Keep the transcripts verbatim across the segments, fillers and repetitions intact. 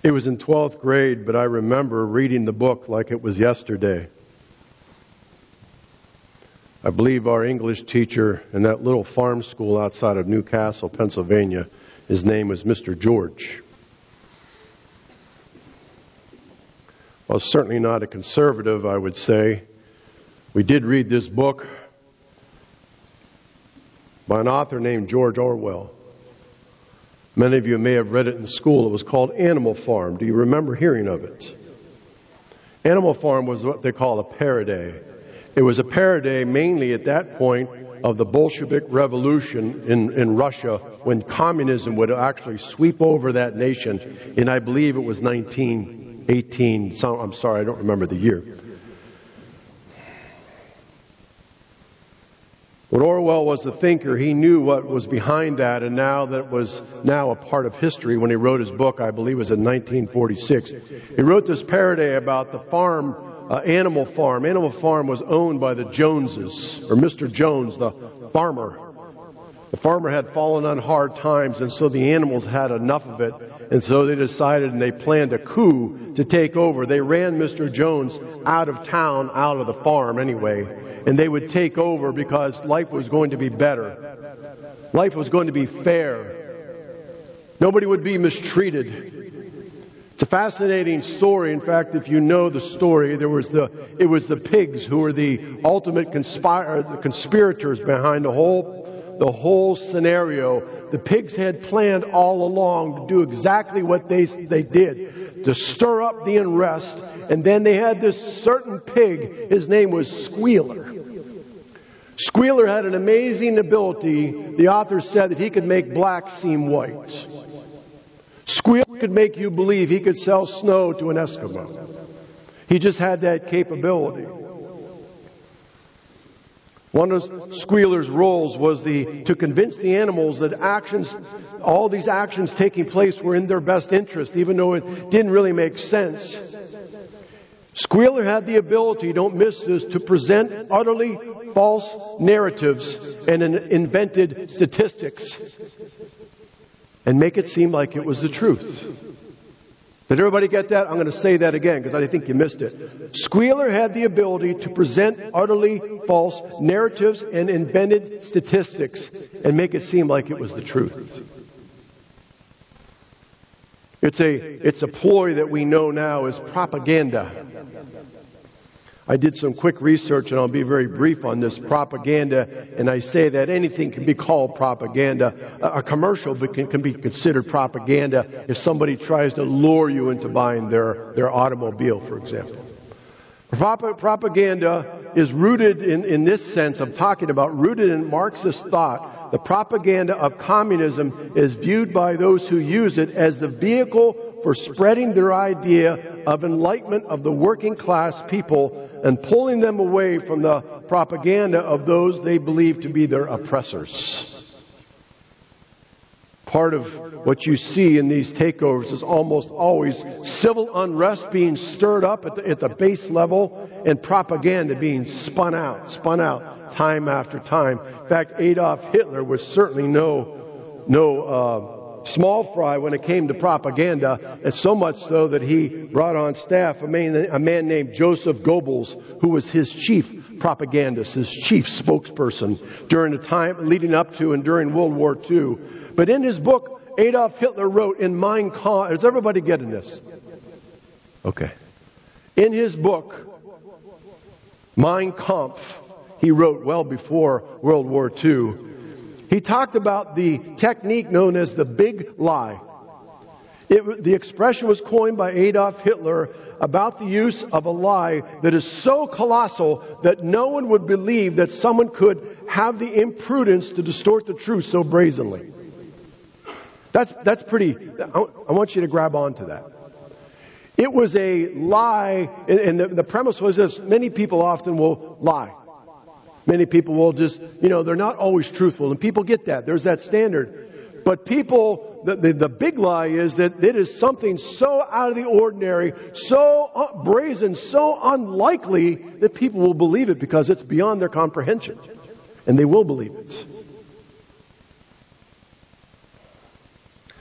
It was in twelfth grade, but I remember reading the book like it was yesterday. I believe our English teacher in that little farm school outside of Newcastle, Pennsylvania, his name was Mister George. Well, certainly not a conservative, I would say. We did read this book by an author named George Orwell. Many of you may have read it in school. It was called Animal Farm. Do you remember hearing of it? Animal Farm was what they call a parody. It was a parody mainly at that point of the Bolshevik Revolution in, in Russia, when communism would actually sweep over that nation. And I believe it was nineteen eighteen. So, I'm sorry, I don't remember the year. But Orwell was a thinker. He knew what was behind that, and now that was now a part of history when he wrote his book, I believe it was in nineteen forty-six. He wrote this parody about the farm, uh, Animal Farm. Animal Farm was owned by the Joneses, or Mister Jones, the farmer. The farmer had fallen on hard times, and so the animals had enough of it, and so they decided and they planned a coup to take over. They ran Mister Jones out of town, out of the farm anyway. And they would take over because life was going to be better. Life was going to be fair. Nobody would be mistreated. It's a fascinating story. In fact, if you know the story, there was the it was the pigs who were the ultimate conspir- the conspirators behind the whole the whole scenario. The pigs had planned all along to do exactly what they they did, to stir up the unrest. And then they had this certain pig. His name was Squealer. Squealer had an amazing ability. The author said that he could make black seem white. Squealer could make you believe he could sell snow to an Eskimo. He just had that capability. One of Squealer's roles was the to convince the animals that actions, all these actions taking place were in their best interest, even though it didn't really make sense. Squealer had the ability, don't miss this, to present utterly false narratives and invented statistics and make it seem like it was the truth. Did everybody get that? I'm going to say that again because I think you missed it. Squealer had the ability to present utterly false narratives and invented statistics and make it seem like it was the truth. It's a, it's a ploy that we know now as propaganda. I did some quick research, and I'll be very brief on this propaganda, and I say that anything can be called propaganda. A commercial can, can be considered propaganda if somebody tries to lure you into buying their, their automobile, for example. Prop- propaganda is rooted in, in this sense I'm talking about, rooted in Marxist thought. The propaganda of communism is viewed by those who use it as the vehicle for spreading their idea of enlightenment of the working class people and pulling them away from the propaganda of those they believe to be their oppressors. Part of what you see in these takeovers is almost always civil unrest being stirred up at the, at the base level and propaganda being spun out, spun out time after time. In fact, Adolf Hitler was certainly no, no, uh, small fry when it came to propaganda, and so much so that he brought on staff a man, a man named Joseph Goebbels, who was his chief propagandist, his chief spokesperson during the time leading up to and during World War Two. But in his book, Adolf Hitler wrote in Mein Kampf, is everybody getting this? Okay. In his book, Mein Kampf, he wrote well before World War Two, he talked about the technique known as the big lie. It, the expression was coined by Adolf Hitler about the use of a lie that is so colossal that no one would believe that someone could have the imprudence to distort the truth so brazenly. That's, that's pretty, I, I want you to grab onto that. It was a lie, and the, the premise was this: many people often will lie. Many people will just, you know, they're not always truthful, and people get that. There's that standard. But people, the, the, the big lie is that it is something so out of the ordinary, so brazen, so unlikely that people will believe it because it's beyond their comprehension. And they will believe it.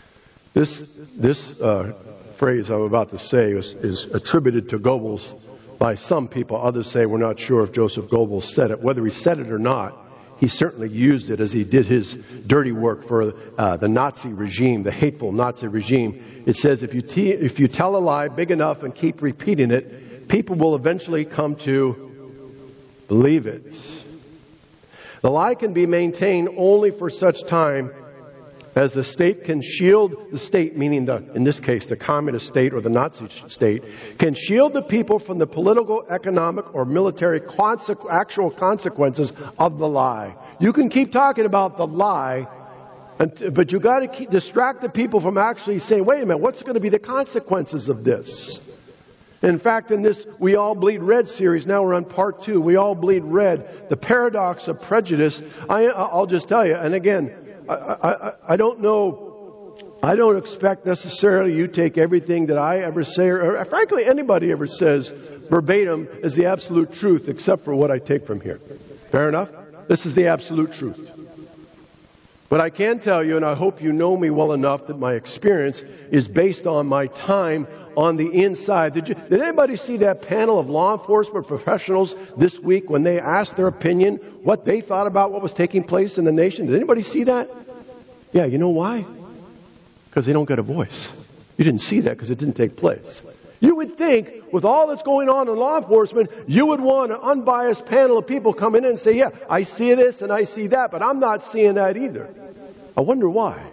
This, this uh, phrase I'm about to say is, is attributed to Goebbels by some people. Others say we're not sure if Joseph Goebbels said it. Whether he said it or not, he certainly used it as he did his dirty work for uh, the Nazi regime, the hateful Nazi regime. It says if you, te- if you tell a lie big enough and keep repeating it, people will eventually come to believe it. The lie can be maintained only for such time as the state can shield the state, meaning the, in this case, the communist state or the Nazi state, can shield the people from the political, economic, or military consequ- actual consequences of the lie. You can keep talking about the lie, and, but you got to keep, distract the people from actually saying, wait a minute, what's going to be the consequences of this? In fact, in this We All Bleed Red series, now we're on part two, We All Bleed Red, the paradox of prejudice. I, I'll just tell you, and again, I, I, I don't know, I don't expect necessarily you take everything that I ever say, or, or frankly anybody ever says verbatim as the absolute truth, except for what I take from here. Fair enough? This is the absolute truth. But I can tell you, and I hope you know me well enough, that my experience is based on my time on the inside. Did you, did anybody see that panel of law enforcement professionals this week when they asked their opinion, what they thought about what was taking place in the nation? Did anybody see that? Yeah, you know why? Because they don't get a voice. You didn't see that because it didn't take place. You would think, with all that's going on in law enforcement, you would want an unbiased panel of people come in and say, yeah, I see this and I see that, but I'm not seeing that either. I wonder why.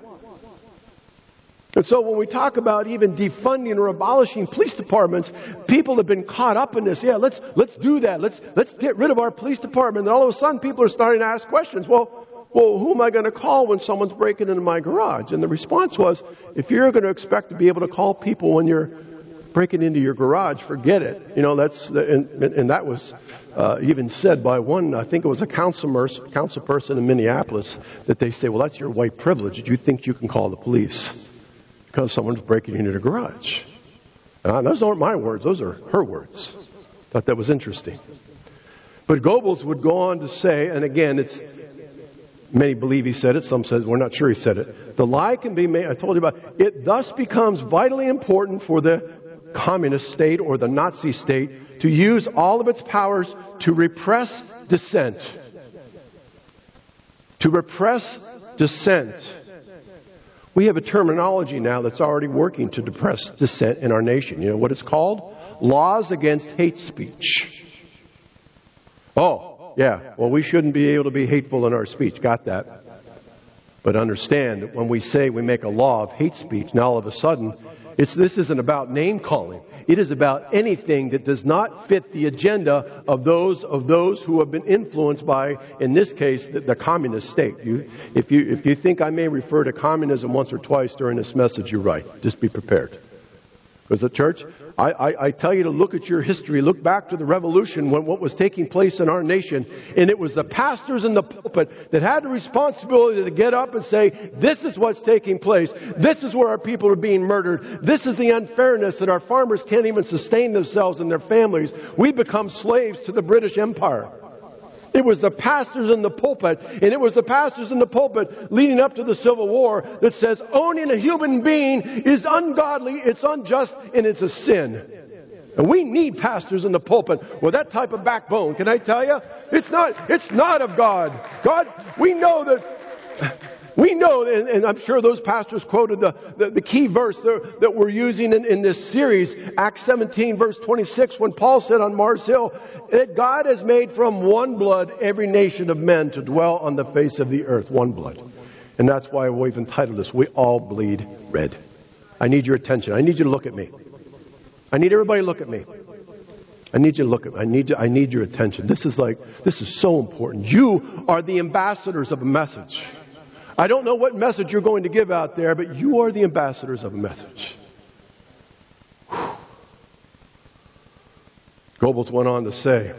And so when we talk about even defunding or abolishing police departments, people have been caught up in this. Yeah, let's let's do that. Let's let's get rid of our police department. And all of a sudden people are starting to ask questions. Well, well, who am I going to call when someone's breaking into my garage? And the response was, if you're going to expect to be able to call people when you're breaking into your garage, forget it. You know, that's the, and, and that was uh, even said by one, I think it was a council, council person in Minneapolis, that they say, well, that's your white privilege. You think you can call the police because someone's breaking into the garage. Uh, those aren't my words. Those are her words. Thought that was interesting. But Goebbels would go on to say, and again, it's many believe he said it. Some says we're not sure he said it. The lie can be made. I told you about it. Thus becomes vitally important for the communist state or the Nazi state to use all of its powers to repress dissent. To repress dissent. We have a terminology now that's already working to suppress dissent in our nation. You know what it's called? Laws against hate speech. Oh, yeah. Well, we shouldn't be able to be hateful in our speech. Got that. But understand that when we say we make a law of hate speech, now all of a sudden, it's this isn't about name calling. It is about anything that does not fit the agenda of those of those who have been influenced by, in this case, the, the communist state. You, if you if you think I may refer to communism once or twice during this message, you're right. Just be prepared. Because the church, I, I, I tell you to look at your history. Look back to the revolution when what was taking place in our nation. And it was the pastors in the pulpit that had the responsibility to get up and say, this is what's taking place. This is where our people are being murdered. This is the unfairness that our farmers can't even sustain themselves and their families. We become slaves to the British Empire. It was the pastors in the pulpit, and it was the pastors in the pulpit leading up to the Civil War that says owning a human being is ungodly, it's unjust, and it's a sin. And we need pastors in the pulpit with that type of backbone. Can I tell you? It's not, it's not of God. God, we know that... We know, and, and I'm sure those pastors quoted the, the, the key verse that, that we're using in, in this series, Acts seventeen, verse twenty-six, when Paul said on Mars Hill that God has made from one blood every nation of men to dwell on the face of the earth. One blood. And that's why we've entitled this, We All Bleed Red. I need your attention. I need you to look at me. I need everybody to look at me. I need you to look at me. I need, you, I need your attention. This is like, this is so important. You are the ambassadors of a message. I don't know what message you're going to give out there, but you are the ambassadors of a message. Whew. Goebbels went on to say,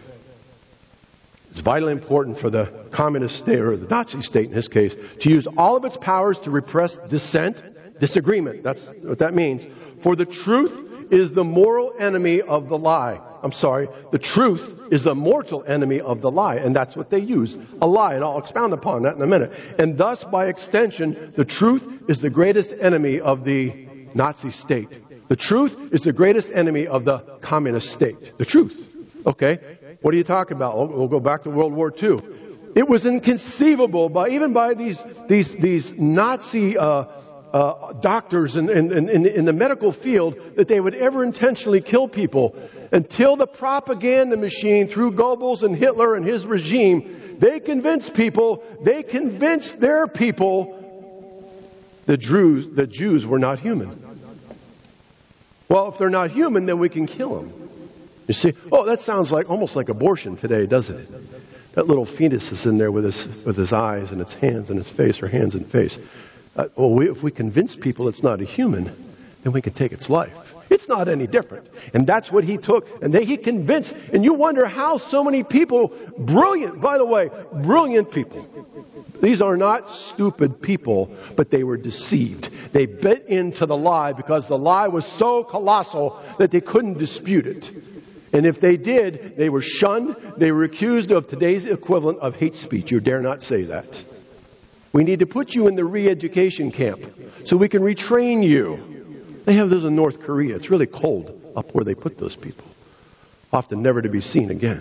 it's vitally important for the communist state, or the Nazi state in this case, to use all of its powers to repress dissent, disagreement. That's what that means. For the truth is the moral enemy of the lie. I'm sorry, the truth is the mortal enemy of the lie, and that's what they use, a lie, and I'll expound upon that in a minute. And thus, by extension, the truth is the greatest enemy of the Nazi state. The truth is the greatest enemy of the communist state. The truth. Okay, what are you talking about? We'll, we'll go back to World War Two. It was inconceivable, by even by these these these Nazi uh, uh, doctors in, in, in, in the medical field, that they would ever intentionally kill people, until the propaganda machine, through Goebbels and Hitler and his regime, they convinced people, they convinced their people, the Jews, the Jews were not human. Well, if they're not human, then we can kill them. You see, oh, that sounds like almost like abortion today, doesn't it? That little fetus is in there with his with his eyes and its hands and its face, or hands and face. Uh, well, we, if we convince people it's not a human, then we can take its life. It's not any different. And that's what he took. And they, he convinced. And you wonder how so many people, brilliant, by the way, brilliant people. These are not stupid people, but they were deceived. They bit into the lie because the lie was so colossal that they couldn't dispute it. And if they did, they were shunned. They were accused of today's equivalent of hate speech. You dare not say that. We need to put you in the re-education camp so we can retrain you. They have those in North Korea. It's really cold up where they put those people. Often never to be seen again.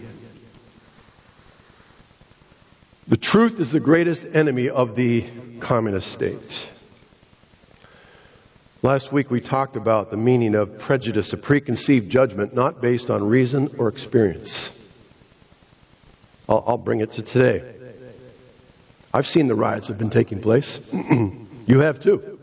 The truth is the greatest enemy of the communist state. Last week we talked about the meaning of prejudice, a preconceived judgment not based on reason or experience. I'll, I'll bring it to today. I've seen the riots that have been taking place. You have too.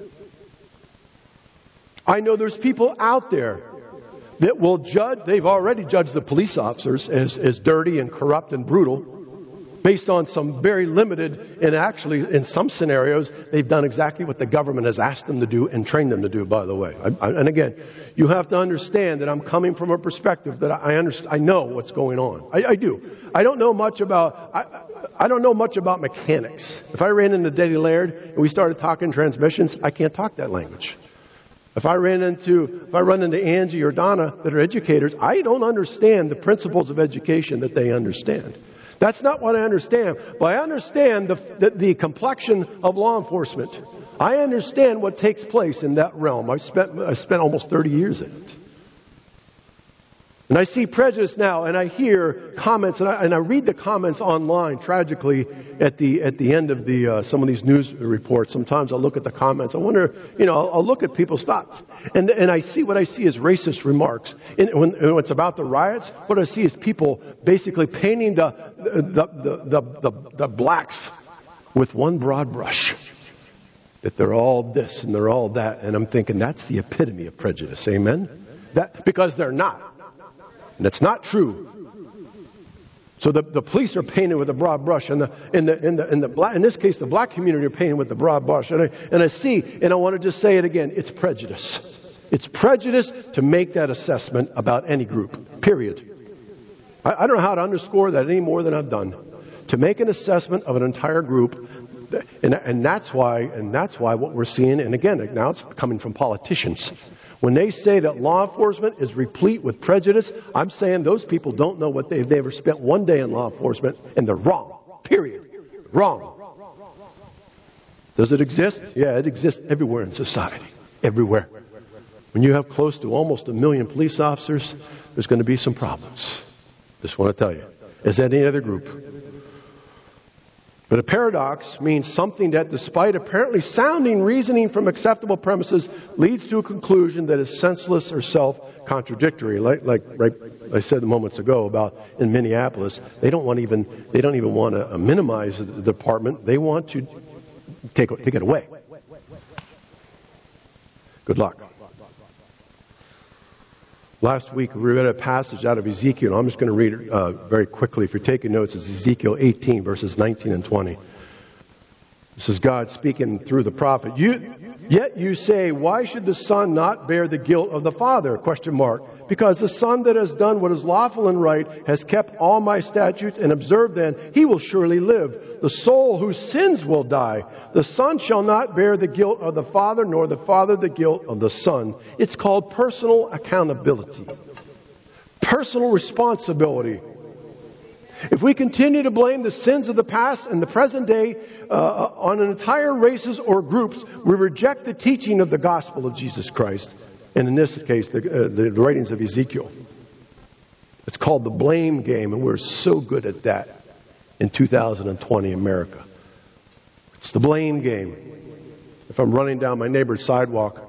I know there's people out there that will judge, they've already judged the police officers as, as dirty and corrupt and brutal based on some very limited, and actually in some scenarios, they've done exactly what the government has asked them to do and trained them to do, by the way. I, I, and again, you have to understand that I'm coming from a perspective that I understand, I know what's going on. I, I do. I don't know much about, I, I don't know much about mechanics. If I ran into Daddy Laird and we started talking transmissions, I can't talk that language. If I ran into, if I run into Angie or Donna that are educators, I don't understand the principles of education that they understand. That's not what I understand. But I understand the, the, the complexion of law enforcement. I understand what takes place in that realm. I spent, I spent almost thirty years in it. And I see prejudice now, and I hear comments, and I, and I read the comments online, tragically, at the at the end of the uh, some of these news reports. Sometimes I'll look at the comments. I wonder, you know, I'll, I'll look at people's thoughts. And and I see what I see is racist remarks. And when, when it's about the riots, what I see is people basically painting the the the, the, the, the blacks with one broad brush. That they're all this and they're all that. And I'm thinking that's the epitome of prejudice. Amen? That because they're not. And it's not true. So the, the police are painted with a broad brush, and the in the in the in the black in this case the black community are painted with the broad brush. And I and I see, and I want to just say it again, it's prejudice. It's prejudice to make that assessment about any group. Period. I, I don't know how to underscore that any more than I've done. To make an assessment of an entire group, and and that's why and that's why what we're seeing, and again now it's coming from politicians. When they say that law enforcement is replete with prejudice, I'm saying those people don't know what they've never spent one day in law enforcement, and they're wrong. Period. Wrong. Does it exist? Yeah, it exists everywhere in society. Everywhere. When you have close to almost a million police officers, there's going to be some problems. Just want to tell you. As any other group. But a paradox means something that, despite apparently sounding reasoning from acceptable premises, leads to a conclusion that is senseless or self-contradictory. Like, like, like I said moments ago about in Minneapolis, they don't want even they don't even want to minimize the department. They want to take take it away. Good luck. Last week we read a passage out of Ezekiel. I'm just going to read it uh, very quickly. If you're taking notes, it's Ezekiel eighteen, verses nineteen and twenty. This is God speaking through the prophet. You, yet you say, why should the Son not bear the guilt of the Father? Question mark. Because the Son that has done what is lawful and right has kept all my statutes and observed them, he will surely live. The soul who sins will die. The Son shall not bear the guilt of the Father, nor the Father the guilt of the Son. It's called personal accountability. Personal responsibility. If we continue to blame the sins of the past and the present day uh, on entire races or groups, we reject the teaching of the gospel of Jesus Christ. And in this case, the, uh, the writings of Ezekiel. It's called the blame game, and we're so good at that in two thousand twenty America. It's the blame game. If I'm running down my neighbor's sidewalk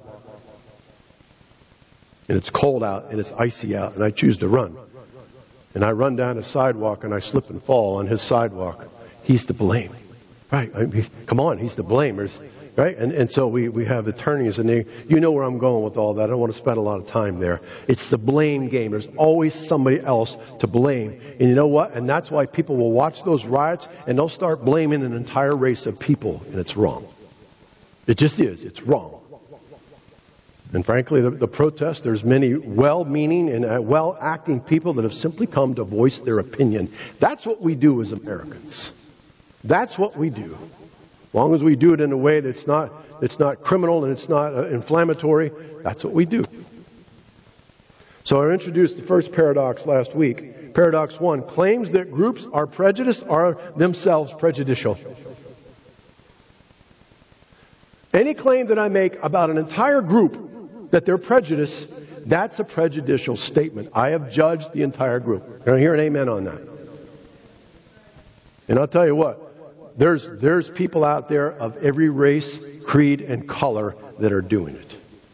and it's cold out and it's icy out and I choose to run, and I run down his sidewalk and I slip and fall on his sidewalk, he's to blame. Right? I mean, come on, he's to blame. There's, right? And and so we, we have attorneys, and they, you know where I'm going with all that. I don't want to spend a lot of time there. It's the blame game. There's always somebody else to blame. And you know what? And that's why people will watch those riots and they'll start blaming an entire race of people, and it's wrong. It just is. It's wrong. And frankly, the, the protest, there's many well-meaning and uh, well-acting people that have simply come to voice their opinion. That's what we do as Americans. That's what we do. As long as we do it in a way that's not, that's not criminal and it's not uh, inflammatory, that's what we do. So I introduced the first paradox last week. Paradox one, claims that groups are prejudiced are themselves prejudicial. Any claim that I make about an entire group that they're prejudiced, that's a prejudicial statement. I have judged the entire group. Can I hear an amen on that? And I'll tell you what, there's there's people out there of every race, creed, and color that are doing it.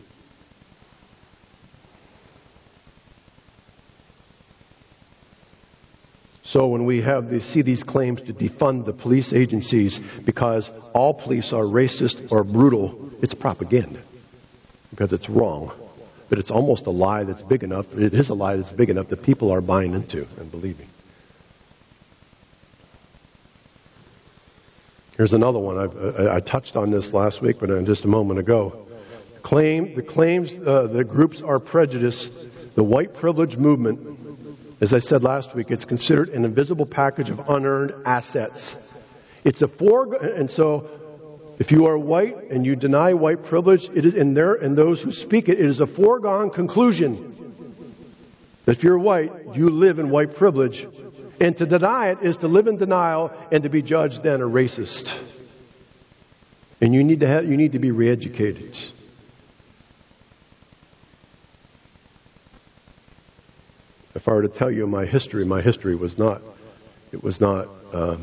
So when we have these, see these claims to defund the police agencies because all police are racist or brutal, it's propaganda. Because it's wrong. But it's almost a lie that's big enough. It is a lie that's big enough that people are buying into and believing. Here's another one. I've, I, I touched on this last week, but just a moment ago. Claim the claims uh, the groups are prejudiced. The white privilege movement, as I said last week, it's considered an invisible package of unearned assets. It's a four, and so if you are white and you deny white privilege, it is in there, and those who speak it, it is a foregone conclusion. If you're white, you live in white privilege. And to deny it is to live in denial and to be judged then a racist. And you need to have, you need to be re-educated. If I were to tell you my history, my history was not, it was not, uh,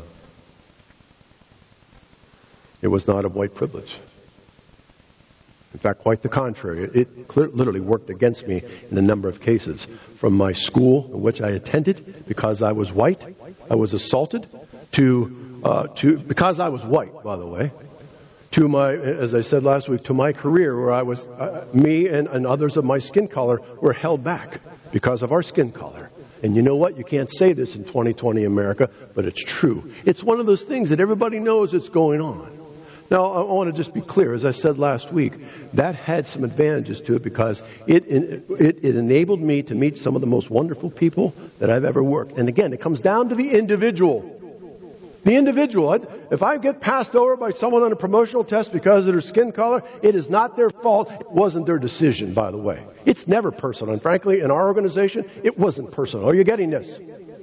it was not of white privilege. In fact, quite the contrary. It clear, literally worked against me in a number of cases. From my school in which I attended, because I was white, I was assaulted, to, uh, to because I was white, by the way, to my, as I said last week, to my career where I was, uh, me and, and others of my skin color were held back because of our skin color. And you know what? You can't say this in twenty twenty America, but it's true. It's one of those things that everybody knows it's going on. Now, I want to just be clear. As I said last week, that had some advantages to it because it, it, it enabled me to meet some of the most wonderful people that I've ever worked. And again, it comes down to the individual. The individual. If I get passed over by someone on a promotional test because of their skin color, it is not their fault. It wasn't their decision, by the way. It's never personal. And frankly, in our organization, it wasn't personal. Are you getting this?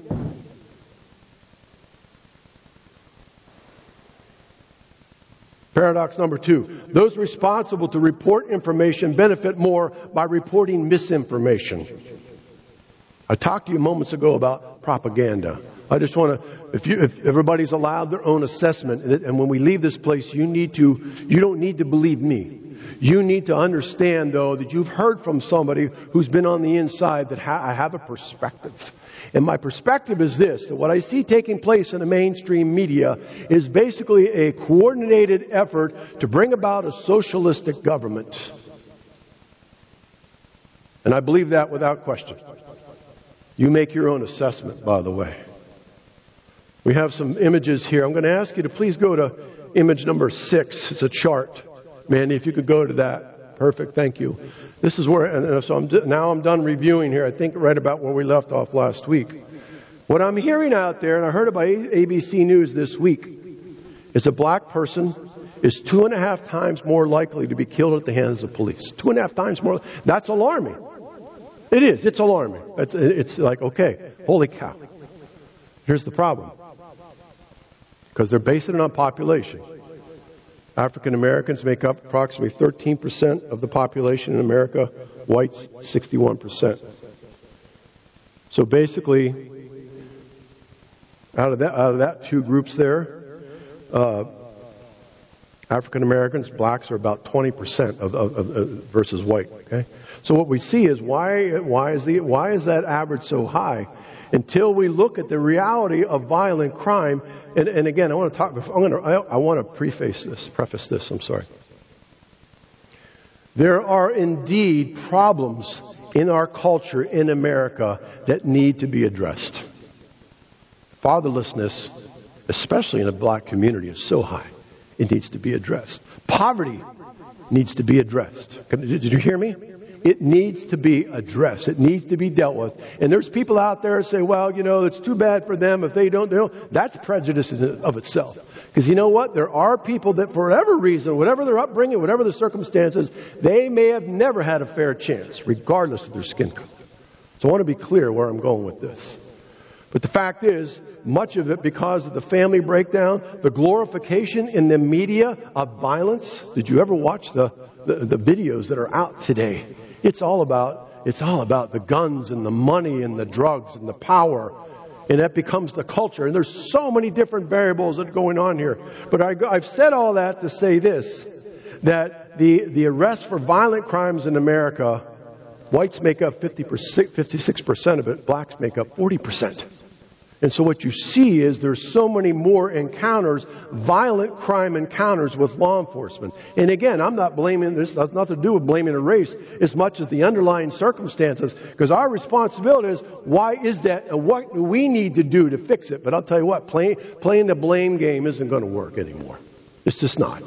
Paradox number two. Those responsible to report information benefit more by reporting misinformation. I talked to you moments ago about propaganda. I just want to, if you, if everybody's allowed their own assessment, and, it, and when we leave this place, you need to, you don't need to believe me. You need to understand, though, that you've heard from somebody who's been on the inside that ha- I have a perspective. And my perspective is this, that what I see taking place in the mainstream media is basically a coordinated effort to bring about a socialistic government. And I believe that without question. You make your own assessment, by the way. We have some images here. I'm going to ask you to please go to image number six. It's a chart. Mandy, if you could go to that. Perfect. Thank you. This is where, and so I'm, now I'm done reviewing here. I think right about where we left off last week. What I'm hearing out there, and I heard about A B C News this week, is a black person is two and a half times more likely to be killed at the hands of police. Two and a half times more. That's alarming. It is. It's alarming. It's, it's like, okay, holy cow. Here's the problem. Because they're basing it on population. African Americans make up approximately thirteen percent of the population in America. Whites, sixty-one percent. So basically, out of that, out of that two groups there, uh, African Americans, blacks are about twenty percent of, of, of, of versus white. Okay, so what we see is why why is the why is that average so high? Until we look at the reality of violent crime, and, and again, I want to talk. I'm going to I, I want to preface this, preface this. I'm sorry. There are indeed problems in our culture in America that need to be addressed. Fatherlessness, especially in a black community, is so high. It needs to be addressed. Poverty needs to be addressed. Did you hear me? It needs to be addressed. It needs to be dealt with. And there's people out there who say, well, you know, it's too bad for them if they don't do it. That's prejudice in of itself. Because you know what? There are people that for whatever reason, whatever their upbringing, whatever the circumstances, they may have never had a fair chance, regardless of their skin color. So I want to be clear where I'm going with this. But the fact is, much of it because of the family breakdown, the glorification in the media of violence. Did you ever watch the, the, the videos that are out today? It's all about it's all about the guns and the money and the drugs and the power. And that becomes the culture. And there's so many different variables that are going on here. But I, I've said all that to say this, that the, the arrest for violent crimes in America, whites make up fifty percent, fifty-six percent of it, blacks make up forty percent. And so what you see is there's so many more encounters, violent crime encounters with law enforcement. And again, I'm not blaming, this has nothing to do with blaming a race as much as the underlying circumstances. Because our responsibility is, why is that and what do we need to do to fix it? But I'll tell you what, playing, playing the blame game isn't going to work anymore. It's just not.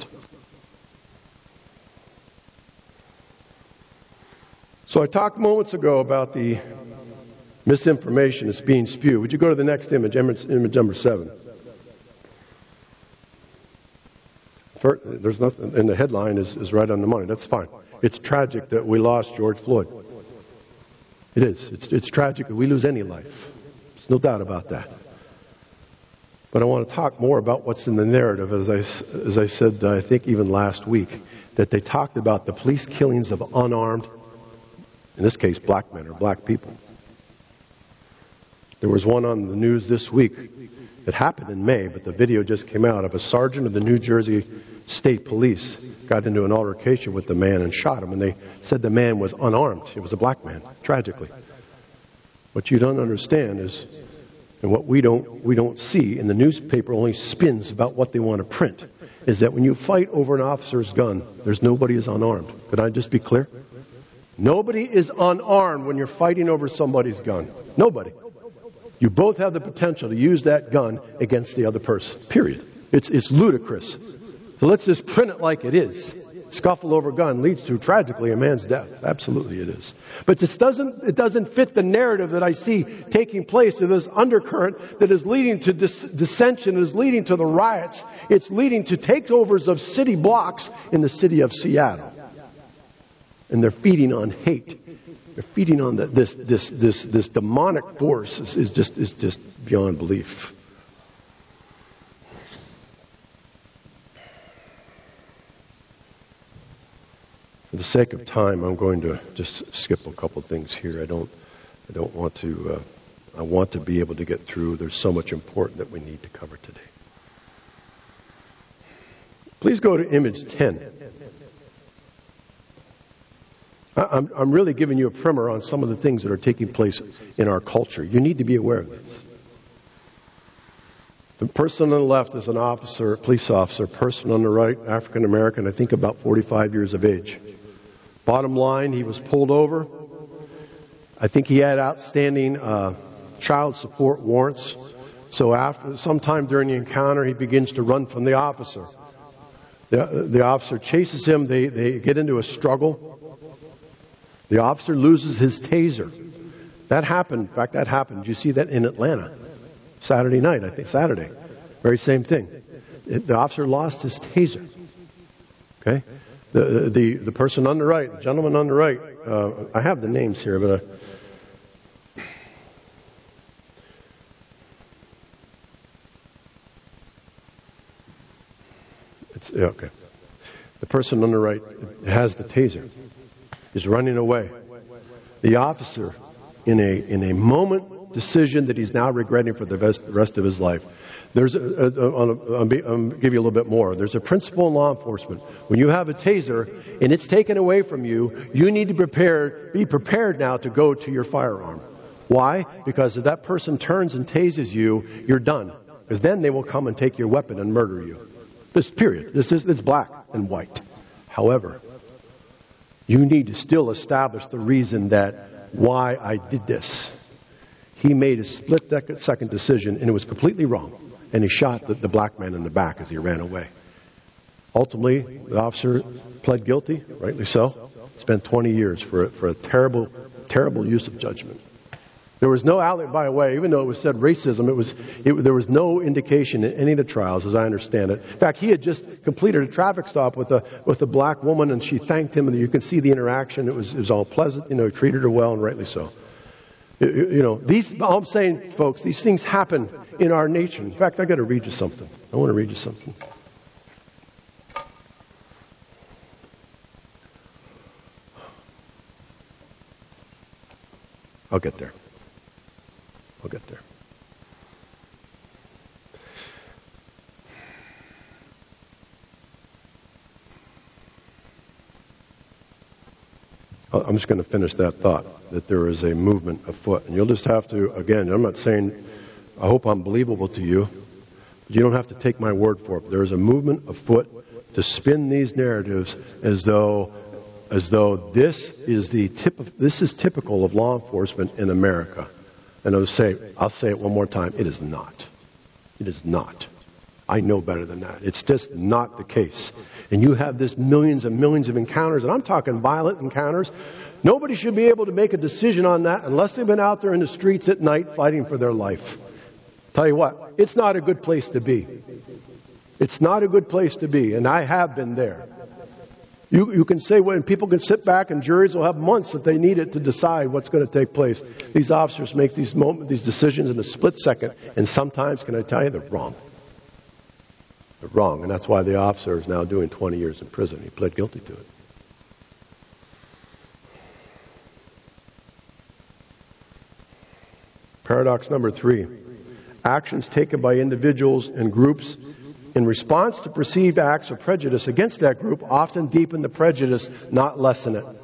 So I talked moments ago about the misinformation that's being spewed. Would you go to the next image, image, image number seven? First, there's nothing, and the headline is, is right on the money. That's fine. It's tragic that we lost George Floyd. It is. It's, it's tragic that we lose any life. There's no doubt about that. But I want to talk more about what's in the narrative. As I, as I said, I think even last week, that they talked about the police killings of unarmed, in this case, black men or black people. There was one on the news this week. It happened in May, but the video just came out of a sergeant of the New Jersey State Police got into an altercation with the man and shot him. And they said the man was unarmed. It was a black man, tragically. What you don't understand is, and what we don't we don't see, and the newspaper only spins about what they want to print, is that when you fight over an officer's gun, there's nobody is unarmed. Could I just be clear? Nobody is unarmed when you're fighting over somebody's gun. Nobody. You both have the potential to use that gun against the other person. Period. It's, it's ludicrous. So let's just print it like it is. Scuffle over gun leads to, tragically, a man's death. Absolutely it is. But this doesn't, it doesn't fit the narrative that I see taking place to this undercurrent that is leading to dis- dissension, is leading to the riots. It's leading to takeovers of city blocks in the city of Seattle. And they're feeding on hate. They're feeding on the, this this this this demonic force is, is just is just beyond belief. For the sake of time, I'm going to just skip a couple things here. I don't I don't want to. Uh, I want to be able to get through. There's so much important that we need to cover today. Please go to image ten. I'm, I'm really giving you a primer on some of the things that are taking place in our culture. You need to be aware of this. The person on the left is an officer, police officer. Person on the right, African American, I think about forty-five years of age. Bottom line, he was pulled over. I think he had outstanding uh, child support warrants. So after sometime during the encounter, he begins to run from the officer. The, the officer chases him. They, they get into a struggle. The officer loses his taser. That happened. In fact, that happened. Did you see that in Atlanta? Saturday night, I think. Saturday. Very same thing. It, the officer lost his taser. Okay? The, the, the person on the right, the gentleman on the right, uh, I have the names here, but... Uh, it's, yeah, okay. The person on the right has the taser, is running away. The officer, in a in a moment decision that he's now regretting for the rest, the rest of his life. There's a, a, a, a, I'll, be, I'll give you a little bit more. There's a principle in law enforcement. When you have a taser and it's taken away from you, you need to prepare, be prepared now to go to your firearm. Why? Because if that person turns and tases you, you're done. Because then they will come and take your weapon and murder you. This period. This is it's black and white. However, you need to still establish the reason that why I did this. He made a split-second decision, and it was completely wrong. And he shot the, the black man in the back as he ran away. Ultimately, the officer pled guilty, rightly so. Spent twenty years for, for a terrible, terrible use of judgment. There was no outlet, by the way, even though it was said racism, it was it, there was no indication in any of the trials, as I understand it. In fact, he had just completed a traffic stop with a with a black woman, and she thanked him, and you can see the interaction. It was it was all pleasant, you know, he treated her well, and rightly so. You, you know, these. All I'm saying, folks, these things happen in our nation. In fact, I got to read you something. I want to read you something. I'll get there. I'll get there. I'm just going to finish that thought, that there is a movement afoot. And you'll just have to, again, I'm not saying, I hope I'm believable to you, but you don't have to take my word for it. There is a movement afoot to spin these narratives as though as though this is the tip of, this is typical of law enforcement in America. And I'll say, I'll say it one more time. It is not. It is not. I know better than that. It's just not the case. And you have this millions and millions of encounters, and I'm talking violent encounters. Nobody should be able to make a decision on that unless they've been out there in the streets at night fighting for their life. Tell you what, it's not a good place to be. It's not a good place to be, and I have been there. You, you can say when people can sit back and juries will have months if they need it to decide what's going to take place. These officers make these moment, these decisions in a split second, and sometimes, can I tell you, they're wrong. They're wrong, and that's why the officer is now doing twenty years in prison. He pled guilty to it. Paradox number three. Actions taken by individuals and groups in response to perceived acts of prejudice against that group often deepen the prejudice, not lessen it.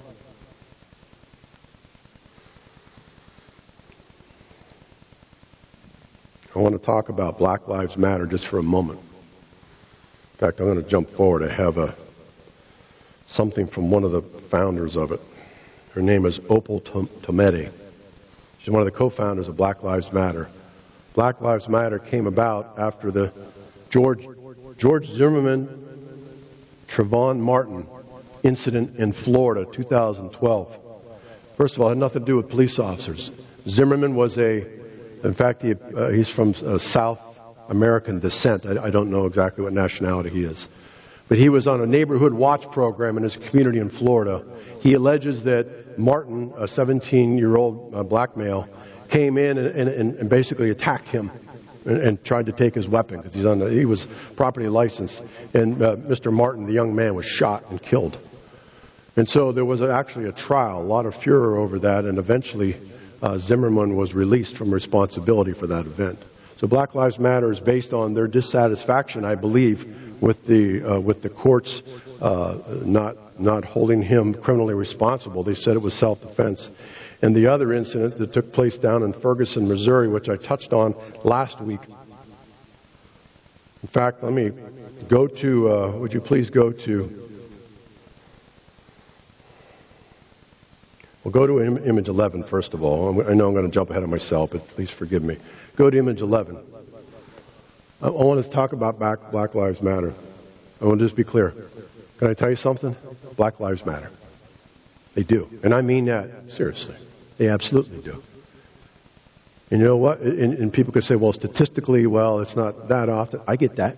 I want to talk about Black Lives Matter just for a moment. In fact, I'm going to jump forward. I have a something from one of the founders of it. Her name is Opal Tometi. She's one of the co-founders of Black Lives Matter. Black Lives Matter came about after the George George Zimmerman, Trayvon Martin incident in Florida, two thousand twelve. First of all, it had nothing to do with police officers. Zimmerman was a, in fact, he, uh, he's from uh, South American descent. I, I don't know exactly what nationality he is. But he was on a neighborhood watch program in his community in Florida. He alleges that Martin, a seventeen-year-old uh, black male, came in and, and, and basically attacked him and, and tried to take his weapon because he's on the, he was property licensed. And uh, Mister Martin, the young man, was shot and killed. And so there was actually a trial, a lot of furor over that, and eventually uh, Zimmerman was released from responsibility for that event. So Black Lives Matter is based on their dissatisfaction, I believe, with the uh, with the courts uh, not not holding him criminally responsible. They said it was self-defense. And the other incident that took place down in Ferguson, Missouri, which I touched on last week. In fact, let me go to, uh, would you please go to, well, go to im- image eleven, first of all. I know I'm going to jump ahead of myself, but please forgive me. Go to image eleven. I, I want to talk about Black, Black Lives Matter. I want to just be clear. Can I tell you something? Black lives matter. They do. And I mean that seriously. They absolutely do. And you know what? And, and people could say, well, statistically, well, it's not that often. I get that.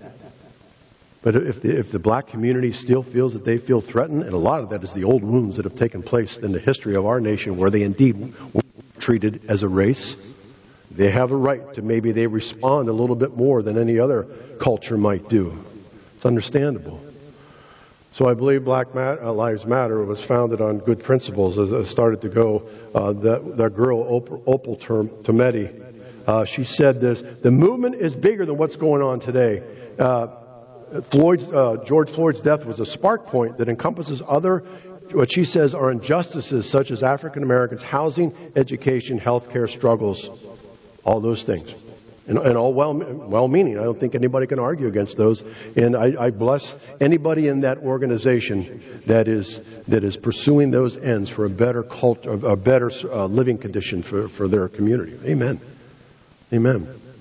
But if the, if the black community still feels that they feel threatened, and a lot of that is the old wounds that have taken place in the history of our nation where they indeed were treated as a race, they have a right to maybe they respond a little bit more than any other culture might do. It's understandable. So I believe Black Lives Matter was founded on good principles as it started to go. Uh, that, that girl, Opal, Opal Tometi, uh, she said this, the movement is bigger than what's going on today. Uh, Floyd's, uh, George Floyd's death was a spark point that encompasses other, what she says are injustices such as African Americans' housing, education, healthcare struggles, all those things. And, and all well, well-meaning. I don't think anybody can argue against those. And I, I bless anybody in that organization that is that is pursuing those ends for a better culture, a better uh, living condition for, for their community. Amen. Amen.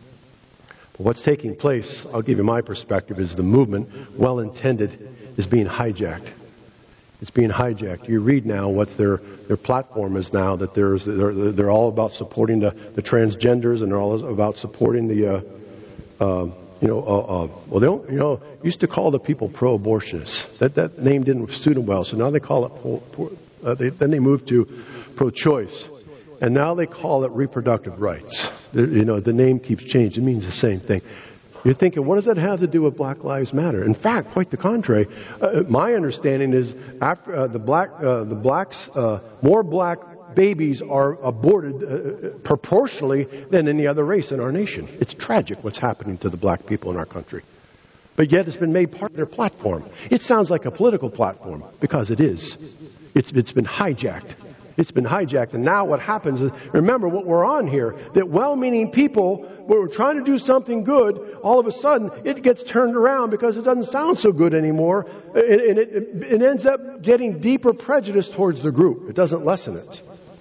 But what's taking place, I'll give you my perspective, is the movement, well intended, is being hijacked. It's being hijacked. You read now what their their platform is now, that there's they're, they're all about supporting the, the transgenders, and they're all about supporting the uh, uh, you know uh, uh, well they don't you know used to call the people pro-abortionists. That that name didn't suit them well, so now they call it pro, pro, uh, they, then they moved to pro-choice, and now they call it reproductive rights. The, you know the name keeps changing. It means the same thing. You're thinking, what does that have to do with Black Lives Matter? In fact, quite the contrary. Uh, my understanding is after uh, the black, uh, the blacks, uh, more black babies are aborted uh, proportionally than any other race in our nation. It's tragic what's happening to the black people in our country. But yet it's been made part of their platform. It sounds like a political platform because it is. It's, it's been hijacked. It's been hijacked. And now what happens is, remember what we're on here, that well-meaning people, when we're trying to do something good, all of a sudden it gets turned around because it doesn't sound so good anymore. And it, it, it ends up getting deeper prejudice towards the group. It doesn't lessen it.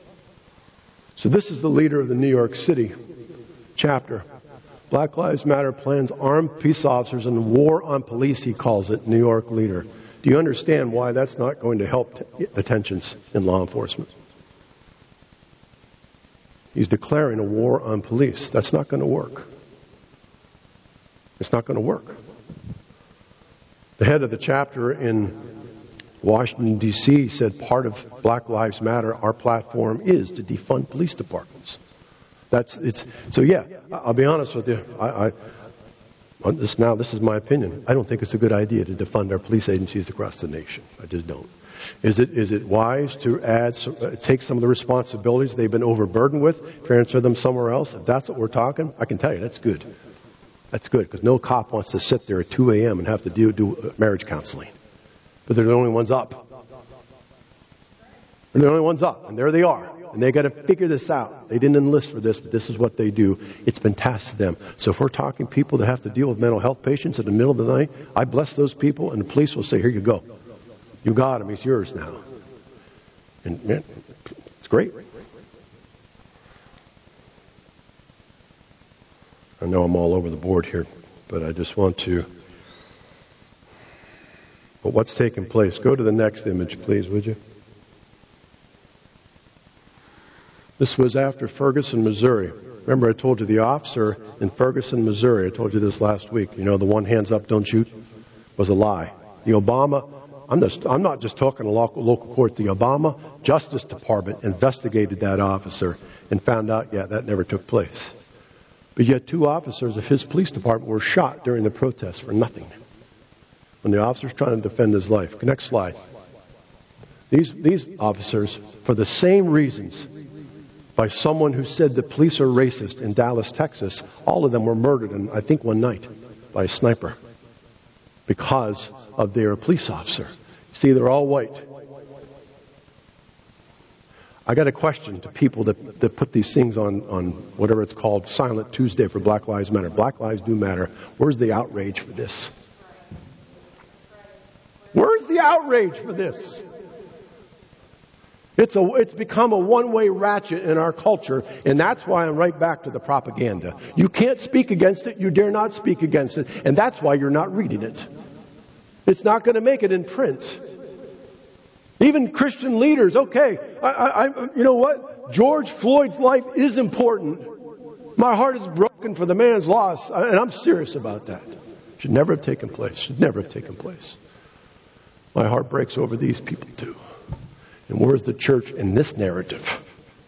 So this is the leader of the New York City chapter. Black Lives Matter plans armed peace officers and war on police, he calls it, New York leader. Do you understand why that's not going to help t- attentions in law enforcement? He's declaring a war on police. That's not going to work. It's not going to work. The head of the chapter in Washington, D C said part of Black Lives Matter, our platform, is to defund police departments. That's it's. So yeah, I'll be honest with you. I, I on this now, this is my opinion. I don't think it's a good idea to defund our police agencies across the nation. I just don't. Is it is it wise to add some, uh, take some of the responsibilities they've been overburdened with, transfer them somewhere else? If that's what we're talking, I can tell you that's good. That's good because no cop wants to sit there at two a.m. and have to do do marriage counseling. But they're the only ones up. They're the only ones up, and there they are. And they got to figure this out. They didn't enlist for this, but this is what they do. It's been tasked to them. So if we're talking people that have to deal with mental health patients in the middle of the night, I bless those people, and the police will say, here you go. You got him. He's yours now. And man, it's great. I know I'm all over the board here, but I just want to... But what's taking place? Go to the next image, please, would you? This was after Ferguson, Missouri. Remember I told you the officer in Ferguson, Missouri, I told you this last week, you know, the one hands up, don't shoot, was a lie. The Obama, I'm, just, I'm not just talking to local, local court, the Obama Justice Department investigated that officer and found out, yeah, that never took place. But yet two officers of his police department were shot during the protest for nothing. When the officer's trying to defend his life. Next slide. These, these officers, for the same reasons, by someone who said the police are racist in Dallas, Texas, all of them were murdered in, I think, one night by a sniper because of their police officer. See, they're all white. I got a question to people that, that put these things on, on whatever it's called, Silent Tuesday for Black Lives Matter. Black lives do matter. Where's the outrage for this? Where's the outrage for this? It's a, it's become a one-way ratchet in our culture, and that's why I'm right back to the propaganda. You can't speak against it, you dare not speak against it, and that's why you're not reading it. It's not going to make it in print. Even Christian leaders, okay, I, I, I, you know what? George Floyd's life is important. My heart is broken for the man's loss, and I'm serious about that. Should never have taken place. Should never have taken place. My heart breaks over these people too. And where's the church in this narrative?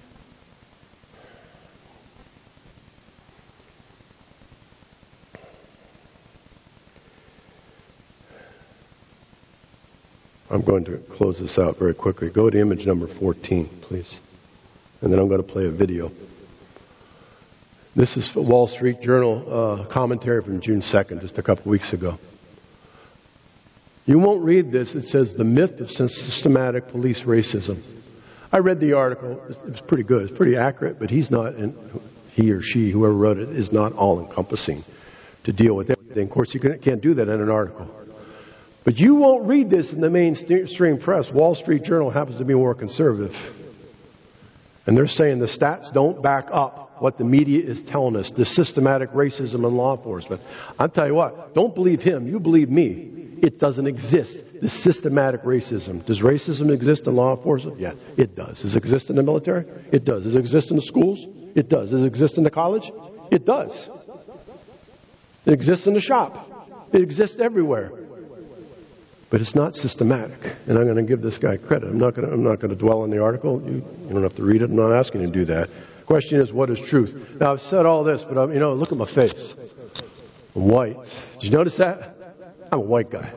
I'm going to close this out very quickly. Go to image number fourteen, please. And then I'm going to play a video. This is Wall Street Journal uh, commentary from June second, just a couple weeks ago. You won't read this. It says, the myth of systematic police racism. I read the article. It was pretty good. It's pretty accurate, but he's not, and he or she, whoever wrote it, is not all-encompassing to deal with everything. Of course, you can't do that in an article. But you won't read this in the mainstream press. Wall Street Journal happens to be more conservative. And they're saying the stats don't back up what the media is telling us, the systematic racism in law enforcement. I'll tell you what, don't believe him, you believe me. It doesn't exist, the systematic racism. Does racism exist in law enforcement? Yeah, it does. Does it exist in the military? It does. Does it exist in the schools? It does. Does it exist in the college? It does. It exists in the shop. It exists everywhere. But it's not systematic. And I'm going to give this guy credit. I'm not going to, I'm not going to dwell on the article. You, you don't have to read it. I'm not asking you to do that. The question is, what is truth? Now, I've said all this, but, I'm, you know, look at my face. I'm white. Did you notice that? I'm a white guy.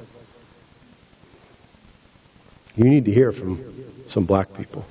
You need to hear from some black people.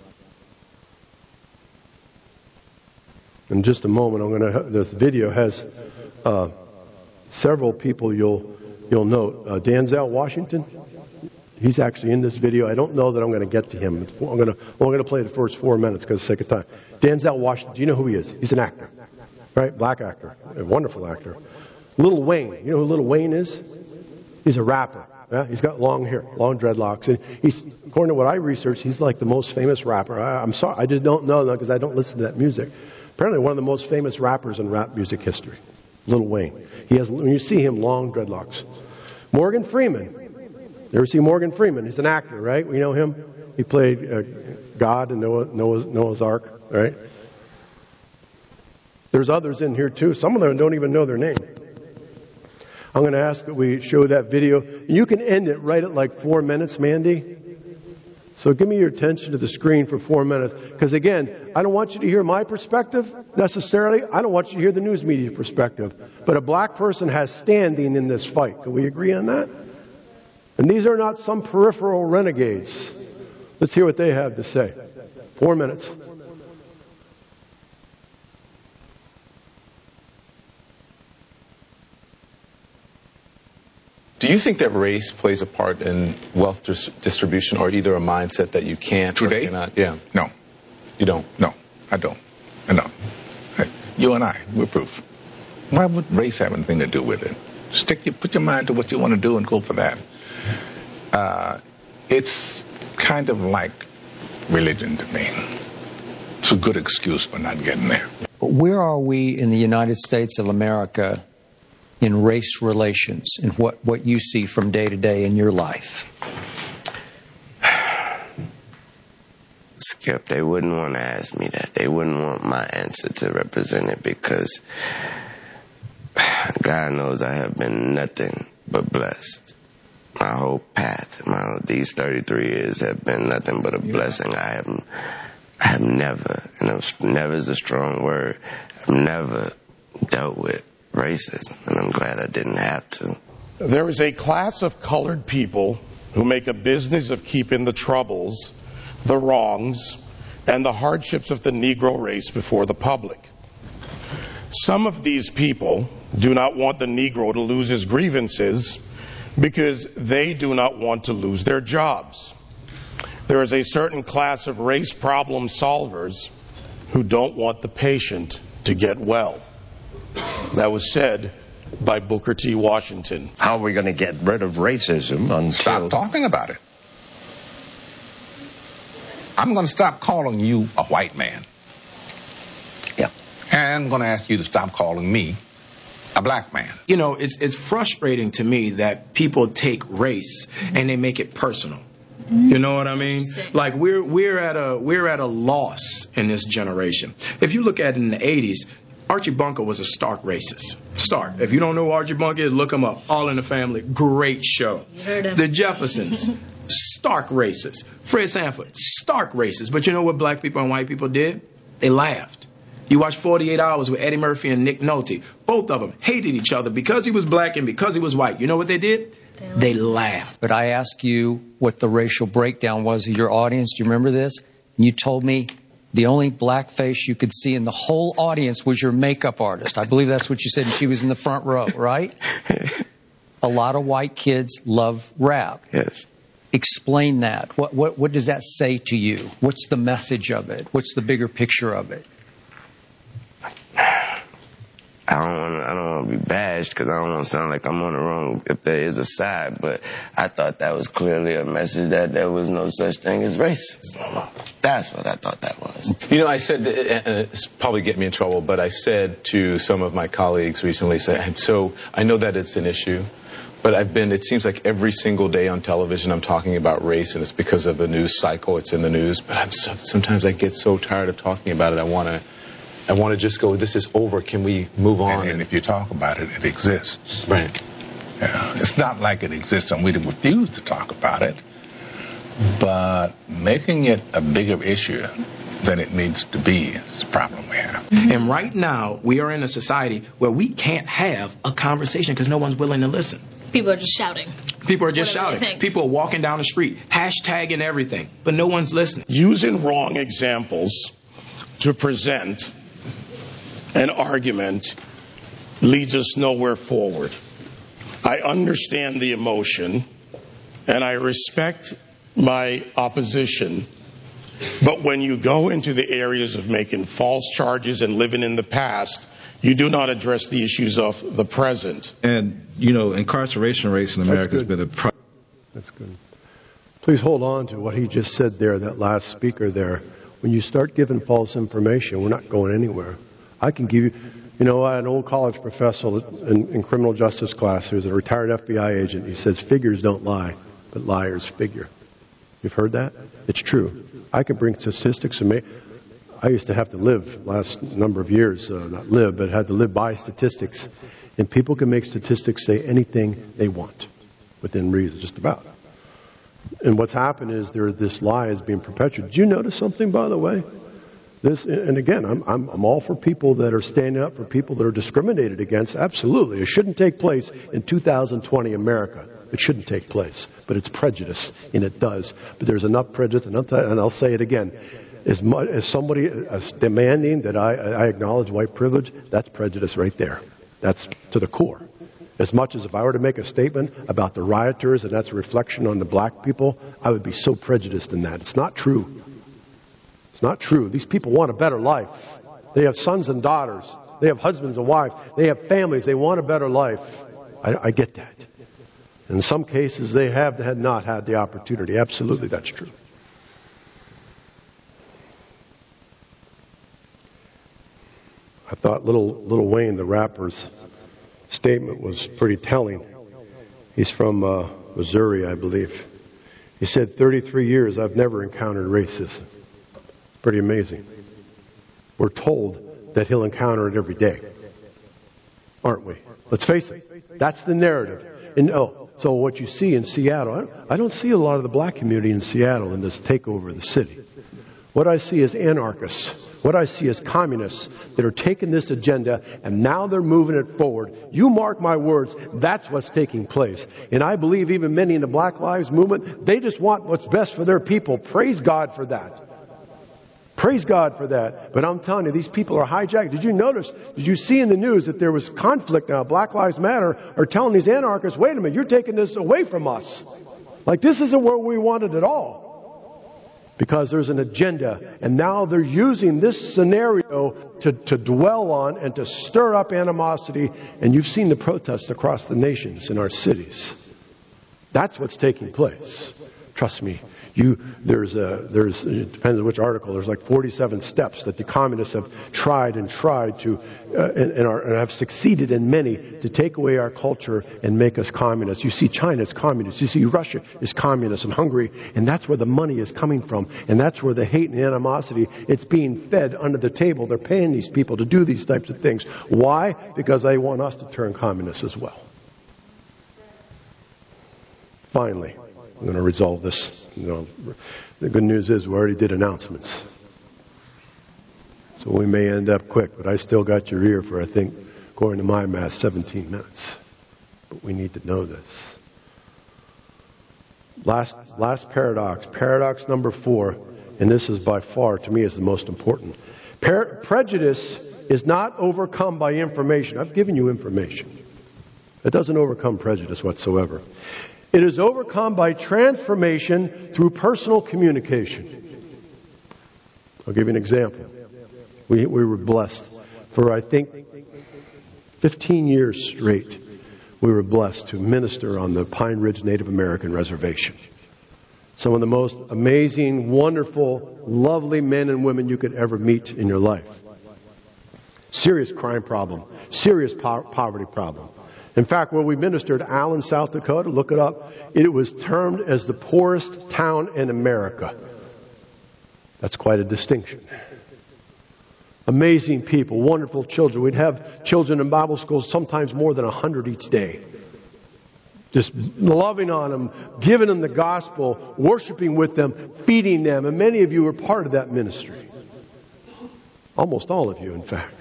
In just a moment, I'm going to. This video has uh, several people you'll you'll note. Uh, Denzel Washington. He's actually in this video. I don't know that I'm going to get to him. I'm going to I'm going to play the first four minutes because of the sake of time. Denzel Washington. Do you know who he is? He's an actor, right? Black actor, a wonderful actor. Lil Wayne. You know who Lil Wayne is? He's a rapper. Yeah? He's got long hair, long dreadlocks. And he's, according to what I researched, he's like the most famous rapper. I, I'm sorry, I just don't know that because I don't listen to that music. Apparently one of the most famous rappers in rap music history. Lil Wayne. He has, when you see him, long dreadlocks. Morgan Freeman. You ever see Morgan Freeman? He's an actor, right? We know him. He played uh, God in Noah, Noah's, Noah's Ark, right? There's others in here too. Some of them don't even know their name. I'm going to ask that we show that video. You can end it right at like four minutes, Mandy. So give me your attention to the screen for four minutes. Because again, I don't want you to hear my perspective necessarily. I don't want you to hear the news media perspective. But a black person has standing in this fight. Can we agree on that? And these are not some peripheral renegades. Let's hear what they have to say. Four minutes. Do you think that race plays a part in wealth dis- distribution, or either a mindset that you can't Today? or cannot? Yeah. No. You don't? No, I don't. No. You and I, we're proof. Why would race have anything to do with it? Stick your, put your mind to what you want to do and go for that. Uh, it's kind of like religion to me. It's a good excuse for not getting there. But where are we in the United States of America in race relations and what, what you see from day to day in your life? Skip, they wouldn't want to ask me that. They wouldn't want my answer to represent it because God knows I have been nothing but blessed. My whole path, my these thirty-three years have been nothing but a blessing. I have, I have never, and never is a strong word, I've never dealt with racism, and I'm glad I didn't have to. There is a class of colored people who make a business of keeping the troubles, the wrongs, and the hardships of the Negro race before the public. Some of these people do not want the Negro to lose his grievances because they do not want to lose their jobs. There is a certain class of race problem solvers who don't want the patient to get well. That was said by Booker T. Washington. How are we going to get rid of racism until... Stop talking about it. I'm going to stop calling you a white man. Yeah. And I'm going to ask you to stop calling me a black man. You know, it's it's frustrating to me that people take race and they make it personal. You know what I mean? Like we're we're at a we're at a loss in this generation. If you look at it in the eighties, Archie Bunker was a stark racist. Stark. If you don't know who Archie Bunker is, look him up. All in the Family, great show. You heard him. The Jeffersons, stark racist. Fred Sanford, stark racist. But you know what black people and white people did? They laughed. You watch forty-eight hours with Eddie Murphy and Nick Nolte. Both of them hated each other because he was black and because he was white. You know what they did? They laughed. But I asked you what the racial breakdown was of your audience. Do you remember this? And you told me the only black face you could see in the whole audience was your makeup artist. I believe that's what you said, and she was in the front row, right? A lot of white kids love rap. Yes. Explain that. What, what, what does that say to you? What's the message of it? What's the bigger picture of it? I don't want to. I don't want to be bashed because I don't want to sound like I'm on the wrong. If there is a side, but I thought that was clearly a message that there was no such thing as racism. That's what I thought that was. You know, I said, and it's probably get me in trouble, but I said to some of my colleagues recently, said, so I know that it's an issue, but I've been. It seems like every single day on television I'm talking about race, and it's because of the news cycle. It's in the news, but I'm so, sometimes I get so tired of talking about it. I want to. I want to just go, this is over, can we move on? And, and if you talk about it, it exists. Right. Yeah. It's not like it exists and we refuse to talk about it, but making it a bigger issue than it needs to be is the problem we have. And right now, we are in a society where we can't have a conversation because no one's willing to listen. People are just shouting. People are just Whatever shouting. People are walking down the street, hashtagging everything, but no one's listening. Using wrong examples to present an argument leads us nowhere forward. I understand the emotion, and I respect my opposition, but when you go into the areas of making false charges and living in the past, you do not address the issues of the present. And, you know, incarceration rates in America has been a problem. That's good. Please hold on to what he just said there, that last speaker there. When you start giving false information, we're not going anywhere. I can give you, you know, I had an old college professor in, in criminal justice class who was a retired F B I agent. He says, figures don't lie, but liars figure. You've heard that? It's true. I can bring statistics and make, I used to have to live last number of years, uh, not live, but had to live by statistics. And people can make statistics say anything they want within reason, just about. And what's happened is there, this lie is being perpetuated. Did you notice something, by the way? This, and again, I'm, I'm, I'm all for people that are standing up for people that are discriminated against. Absolutely. It shouldn't take place in two thousand twenty America. It shouldn't take place. But it's prejudice, and it does. But there's enough prejudice, and I'll, and I'll say it again. As, much, as somebody as demanding that I, I acknowledge white privilege, that's prejudice right there. That's to the core. As much as if I were to make a statement about the rioters, and that's a reflection on the black people, I would be so prejudiced in that. It's not true. It's not true. These people want a better life. They have sons and daughters. They have husbands and wives. They have families. They want a better life. I, I get that. In some cases, they have had not had the opportunity. Absolutely, that's true. I thought Little, Little Wayne, the rapper's statement was pretty telling. He's from uh, Missouri, I believe. He said, thirty-three years, I've never encountered racism. Pretty amazing. We're told that he'll encounter it every day. Aren't we? Let's face it. That's the narrative. And oh, so what you see in Seattle, I don't, I don't see a lot of the black community in Seattle in this takeover of the city. What I see is anarchists. What I see is communists that are taking this agenda and now they're moving it forward. You mark my words, that's what's taking place. And I believe even many in the Black Lives Movement, they just want what's best for their people. Praise God for that. Praise God for that. But I'm telling you, these people are hijacked. Did you notice, did you see in the news that there was conflict now? Black Lives Matter are telling these anarchists, wait a minute, you're taking this away from us. Like this isn't where we wanted at all. Because there's an agenda. And now they're using this scenario to, to dwell on and to stir up animosity. And you've seen the protests across the nations in our cities. That's what's taking place. Trust me. You, there's a, there's, it depends on which article, there's like forty-seven steps that the communists have tried and tried to, uh, and, and, are, and have succeeded in many to take away our culture and make us communists. You see China is communist. You see Russia is communist, and Hungary, and that's where the money is coming from. And that's where the hate and animosity, it's being fed under the table. They're paying these people to do these types of things. Why? Because they want us to turn communists as well. Finally, I'm going to resolve this. You know, the good news is we already did announcements. So we may end up quick, but I still got your ear for, I think, according to my math, seventeen minutes. But we need to know this. Last, last paradox, paradox number four, and this is by far, to me, is the most important. Per- prejudice is not overcome by information. I've given you information. It doesn't overcome prejudice whatsoever. It is overcome by transformation through personal communication. I'll give you an example. We, we were blessed. For, I think, fifteen years straight, we were blessed to minister on the Pine Ridge Native American Reservation. Some of the most amazing, wonderful, lovely men and women you could ever meet in your life. Serious crime problem. Serious po- poverty problem. In fact, where we ministered, Allen, South Dakota, look it up, it was termed as the poorest town in America. That's quite a distinction. Amazing people, wonderful children. We'd have children in Bible schools, sometimes more than a hundred each day. Just loving on them, giving them the gospel, worshiping with them, feeding them. And many of you were part of that ministry. Almost all of you, in fact.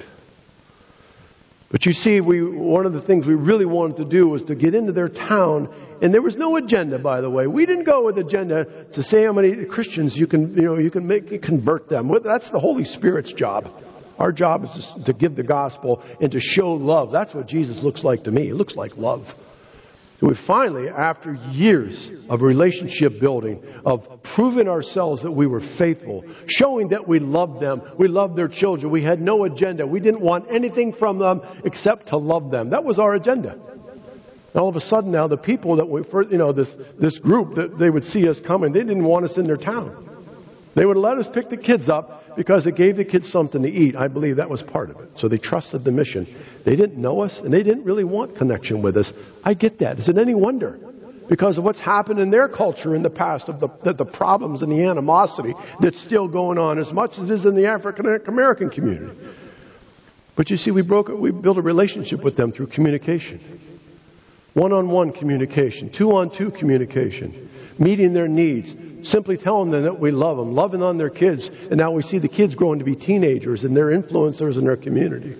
But you see, we one of the things we really wanted to do was to get into their town, and there was no agenda, by the way. We didn't go with agenda to say how many Christians you can, you know, you can make convert them. That's the Holy Spirit's job. Our job is to give the gospel and to show love. That's what Jesus looks like to me. He looks like love. So we finally, after years of relationship building, of proving ourselves that we were faithful, showing that we loved them, we loved their children, we had no agenda. We didn't want anything from them except to love them. That was our agenda. And all of a sudden now, the people that we, you know, this this group, that they would see us coming, they didn't want us in their town. They would let us pick the kids up because it gave the kids something to eat. I believe that was part of it. So they trusted the mission. They didn't know us, and they didn't really want connection with us. I get that. Is it any wonder? Because of what's happened in their culture in the past, of the, the, the problems and the animosity that's still going on as much as it is in the African American community. But you see, we broke we built a relationship with them through communication. One-on-one communication, two-on-two communication, meeting their needs, simply telling them that we love them, loving on their kids, and now we see the kids growing to be teenagers and they're influencers in their community.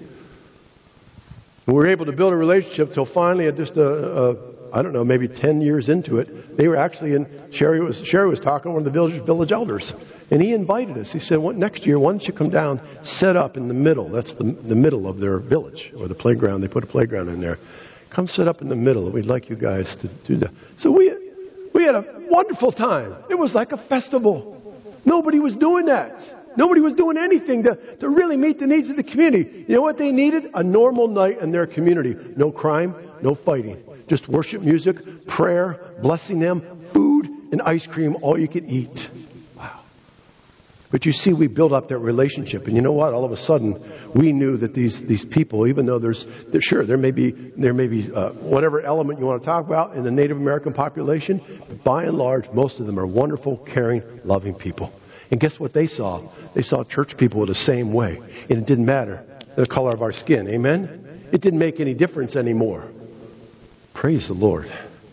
And we were able to build a relationship till finally, at just a, a I don't know, maybe ten years into it, they were actually in. Sherry was Sherry was talking to one of the village village elders, and he invited us. He said, "What next year? Why don't you come down, set up in the middle? That's the the middle of their village or the playground. They put a playground in there. Come sit up in the middle. We'd like you guys to do that." So we we had a wonderful time. It was like a festival. Nobody was doing that. Nobody was doing anything to, to really meet the needs of the community. You know what they needed? A normal night in their community. No crime, no fighting. Just worship music, prayer, blessing them, food, and ice cream, all you could eat. Wow. But you see, we built up that relationship. And you know what? All of a sudden, we knew that these these people, even though there's, sure, there may be, there may be uh, whatever element you want to talk about in the Native American population, but by and large, most of them are wonderful, caring, loving people. And guess what they saw? They saw church people the same way. And it didn't matter the color of our skin. Amen? It didn't make any difference anymore. Praise the Lord.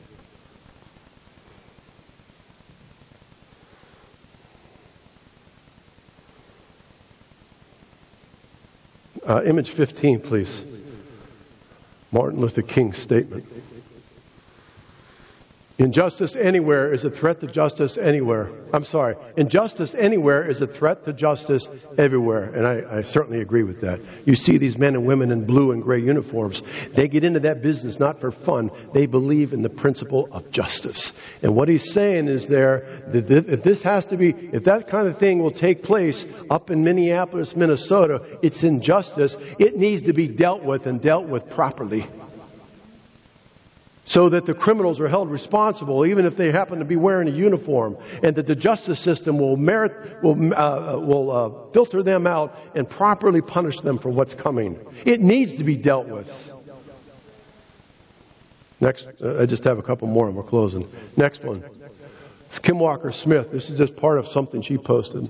Uh, image fifteen, please. Martin Luther King's statement. Injustice anywhere is a threat to justice anywhere. I'm sorry. Injustice anywhere is a threat to justice everywhere. And I, I certainly agree with that. You see these men and women in blue and gray uniforms. They get into that business not for fun. They believe in the principle of justice. And what he's saying is there, that if this has to be, if that kind of thing will take place up in Minneapolis, Minnesota, it's injustice. It needs to be dealt with and dealt with properly. so that the criminals are held responsible, even if they happen to be wearing a uniform, and that the justice system will merit, will, uh, will uh, filter them out and properly punish them for what's coming. It needs to be dealt with. Next, uh, I just have a couple more and we're closing. Next one. It's Kim Walker Smith. This is just part of something she posted.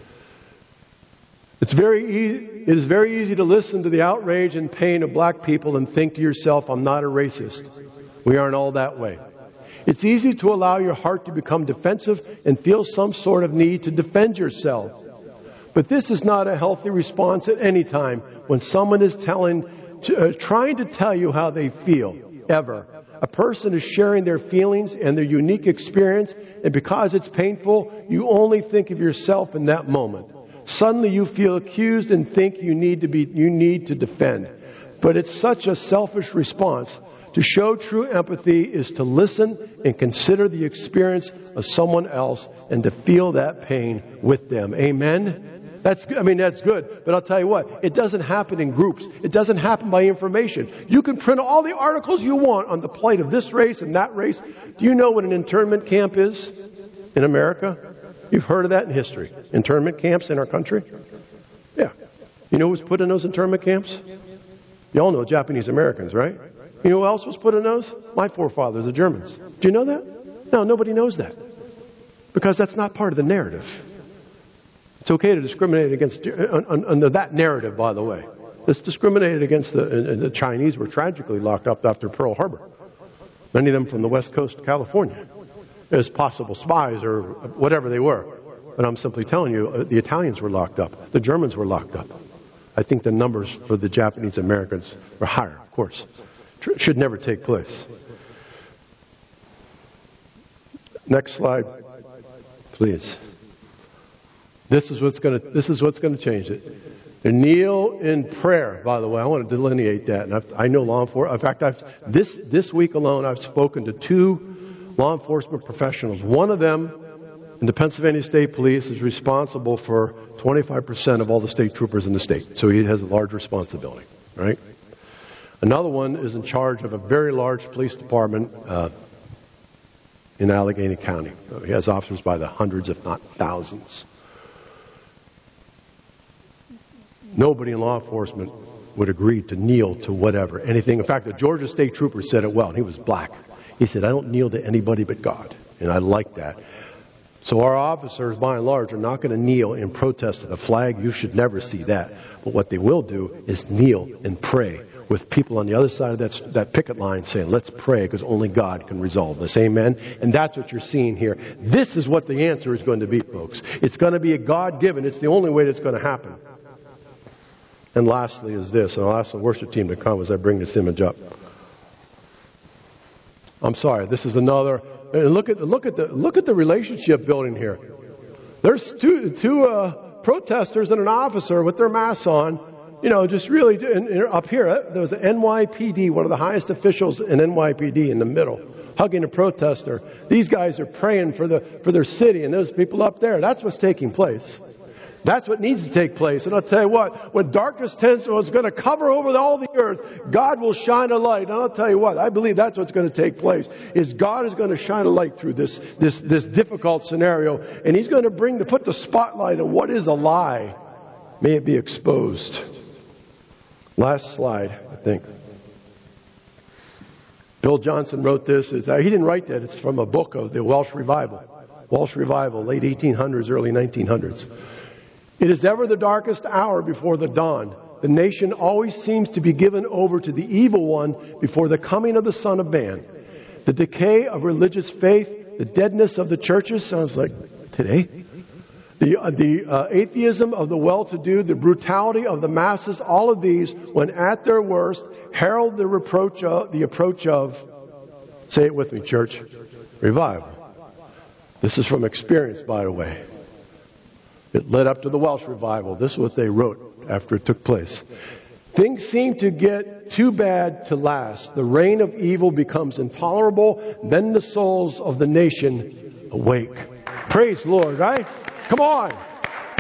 It's very easy, it is very easy to listen to the outrage and pain of black people and think to yourself, I'm not a racist. We aren't all that way. It's easy to allow your heart to become defensive and feel some sort of need to defend yourself. But this is not a healthy response at any time when someone is telling, uh, trying to tell you how they feel, ever. A person is sharing their feelings and their unique experience, and because it's painful, you only think of yourself in that moment. Suddenly you feel accused and think you need to be, you need to defend. But it's such a selfish response. To show true empathy is to listen and consider the experience of someone else and to feel that pain with them. Amen? That's, I mean, that's good. But I'll tell you what, it doesn't happen in groups. It doesn't happen by information. You can print all the articles you want on the plight of this race and that race. Do you know what an internment camp is in America? You've heard of that in history. Internment camps in our country? Yeah. You know who's put in those internment camps? You all know Japanese Americans, right? You know who else was put in those? My forefathers, the Germans. Do you know that? No, nobody knows that. Because that's not part of the narrative. It's okay to discriminate against, under that narrative, by the way. It's discriminated against the, the Chinese were tragically locked up after Pearl Harbor. Many of them from the west coast of California as possible spies or whatever they were. But I'm simply telling you, the Italians were locked up. The Germans were locked up. I think the numbers for the Japanese Americans were higher, of course. Should never take place. Next slide, please. This is what's going to this is what's going to change it. And kneel in prayer. By the way, I want to delineate that. And I've, I know law enforcement. In fact, I've this this week alone, I've spoken to two law enforcement professionals. One of them, in the Pennsylvania State Police, is responsible for twenty-five percent of all the state troopers in the state. So he has a large responsibility, right? Another one is in charge of a very large police department uh, in Allegheny County. He has officers by the hundreds, if not thousands. Nobody in law enforcement would agree to kneel to whatever, anything. In fact, the Georgia State Trooper said it well, and he was black. He said, I don't kneel to anybody but God. And I like that. So our officers, by and large, are not going to kneel in protest to the flag. You should never see that. But what they will do is kneel and pray with people on the other side of that, that picket line saying, let's pray because only God can resolve this. Amen? And that's what you're seeing here. This is what the answer is going to be, folks. It's going to be a God-given. It's the only way that's going to happen. And lastly is this, and I'll ask the worship team to come as I bring this image up. I'm sorry, this is another. And look at look at the look at the relationship building here. There's two two uh, protesters and an officer with their masks on. You know, just really and, and up here there was an N Y P D, one of the highest officials in N Y P D, in the middle, hugging a protester. These guys are praying for the for their city, and those people up there. That's what's taking place. That's what needs to take place. And I'll tell you what, when darkness tends to, is going to cover over all the earth, God will shine a light. And I'll tell you what, I believe that's what's going to take place, is God is going to shine a light through this, this, this difficult scenario. And He's going to bring, to put the spotlight on what is a lie. May it be exposed. Last slide, I think. Bill Johnson wrote this. It's, he didn't write that. It's from a book of the Welsh Revival. Welsh Revival, late eighteen hundreds, early nineteen hundreds. It is ever the darkest hour before the dawn. The nation always seems to be given over to the evil one before the coming of the Son of Man. The decay of religious faith, the deadness of the churches, sounds like today. The, uh, the uh, atheism of the well-to-do, the brutality of the masses, all of these, when at their worst, herald the reproach of, the approach of, say it with me, church, revival. This is from experience, by the way. It led up to the Welsh Revival. This is what they wrote after it took place. Things seem to get too bad to last. The reign of evil becomes intolerable. Then the souls of the nation awake. Praise the Lord, right? Come on.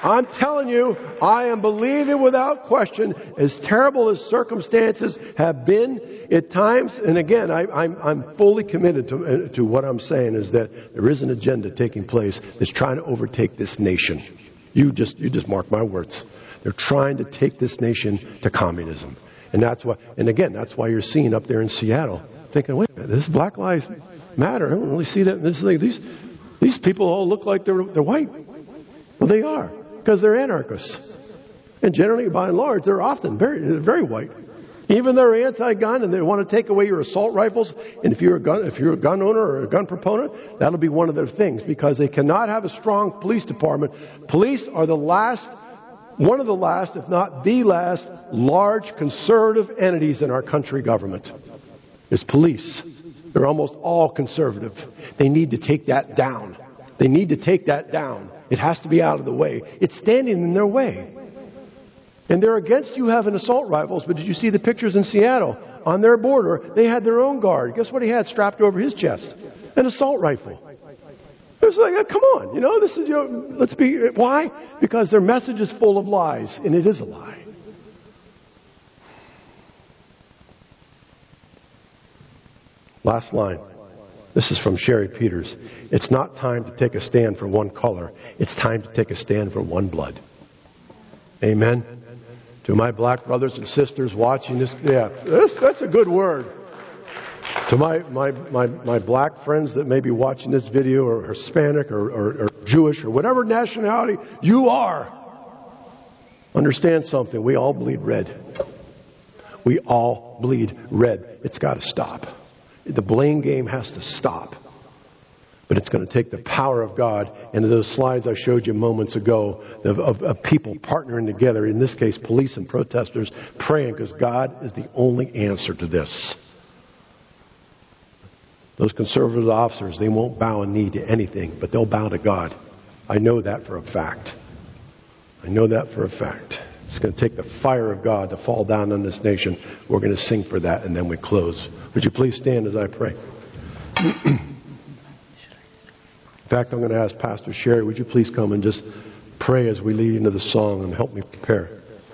I'm telling you, I am believing without question, as terrible as circumstances have been at times, and again, I, I'm, I'm fully committed to, to what I'm saying is that there is an agenda taking place that's trying to overtake this nation. You just, you just mark my words. They're trying to take this nation to communism. And that's why, and again, that's why you're seeing up there in Seattle, thinking, wait a minute, this is Black Lives Matter. I don't really see that in this thing. These, these people all look like they're, they're white. Well, they are, because they're anarchists. And generally, by and large, they're often very, very white. Even they're anti-gun and they want to take away your assault rifles. And if you're a gun, if you're a gun owner or a gun proponent, that'll be one of their things, because they cannot have a strong police department. Police are the last, one of the last, if not the last, large conservative entities in our country government. Is police. They're almost all conservative. They need to take that down. They need to take that down. It has to be out of the way. It's standing in their way. And they're against you having assault rifles, but did you see the pictures in Seattle? On their border, they had their own guard. Guess what he had strapped over his chest? An assault rifle. It was like, oh, come on, you know, this is, you know, let's be, why? Because their message is full of lies, and it is a lie. Last line. This is from Sherry Peters. It's not time to take a stand for one color. It's time to take a stand for one blood. Amen. To my black brothers and sisters watching this, yeah, that's, that's a good word. To my, my, my, my black friends that may be watching this video, or Hispanic or, or, or Jewish or whatever nationality you are, understand something. We all bleed red. We all bleed red. It's got to stop. The blame game has to stop. But it's going to take the power of God. And those slides I showed you moments ago of, of, of people partnering together, in this case police and protesters, praying, because God is the only answer to this. Those conservative officers, they won't bow a knee to anything, but they'll bow to God. I know that for a fact. I know that for a fact. It's going to take the fire of God to fall down on this nation. We're going to sing for that, and then we close. Would you please stand as I pray? In fact, I'm going to ask Pastor Sherry, would you please come and just pray as we lead into the song and help me prepare.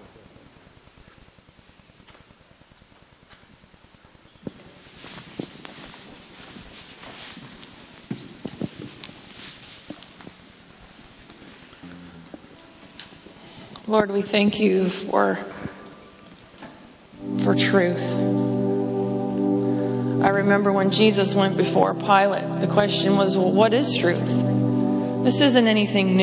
Lord, we thank you for, for truth. I remember when Jesus went before Pilate, the question was, well, what is truth? This isn't anything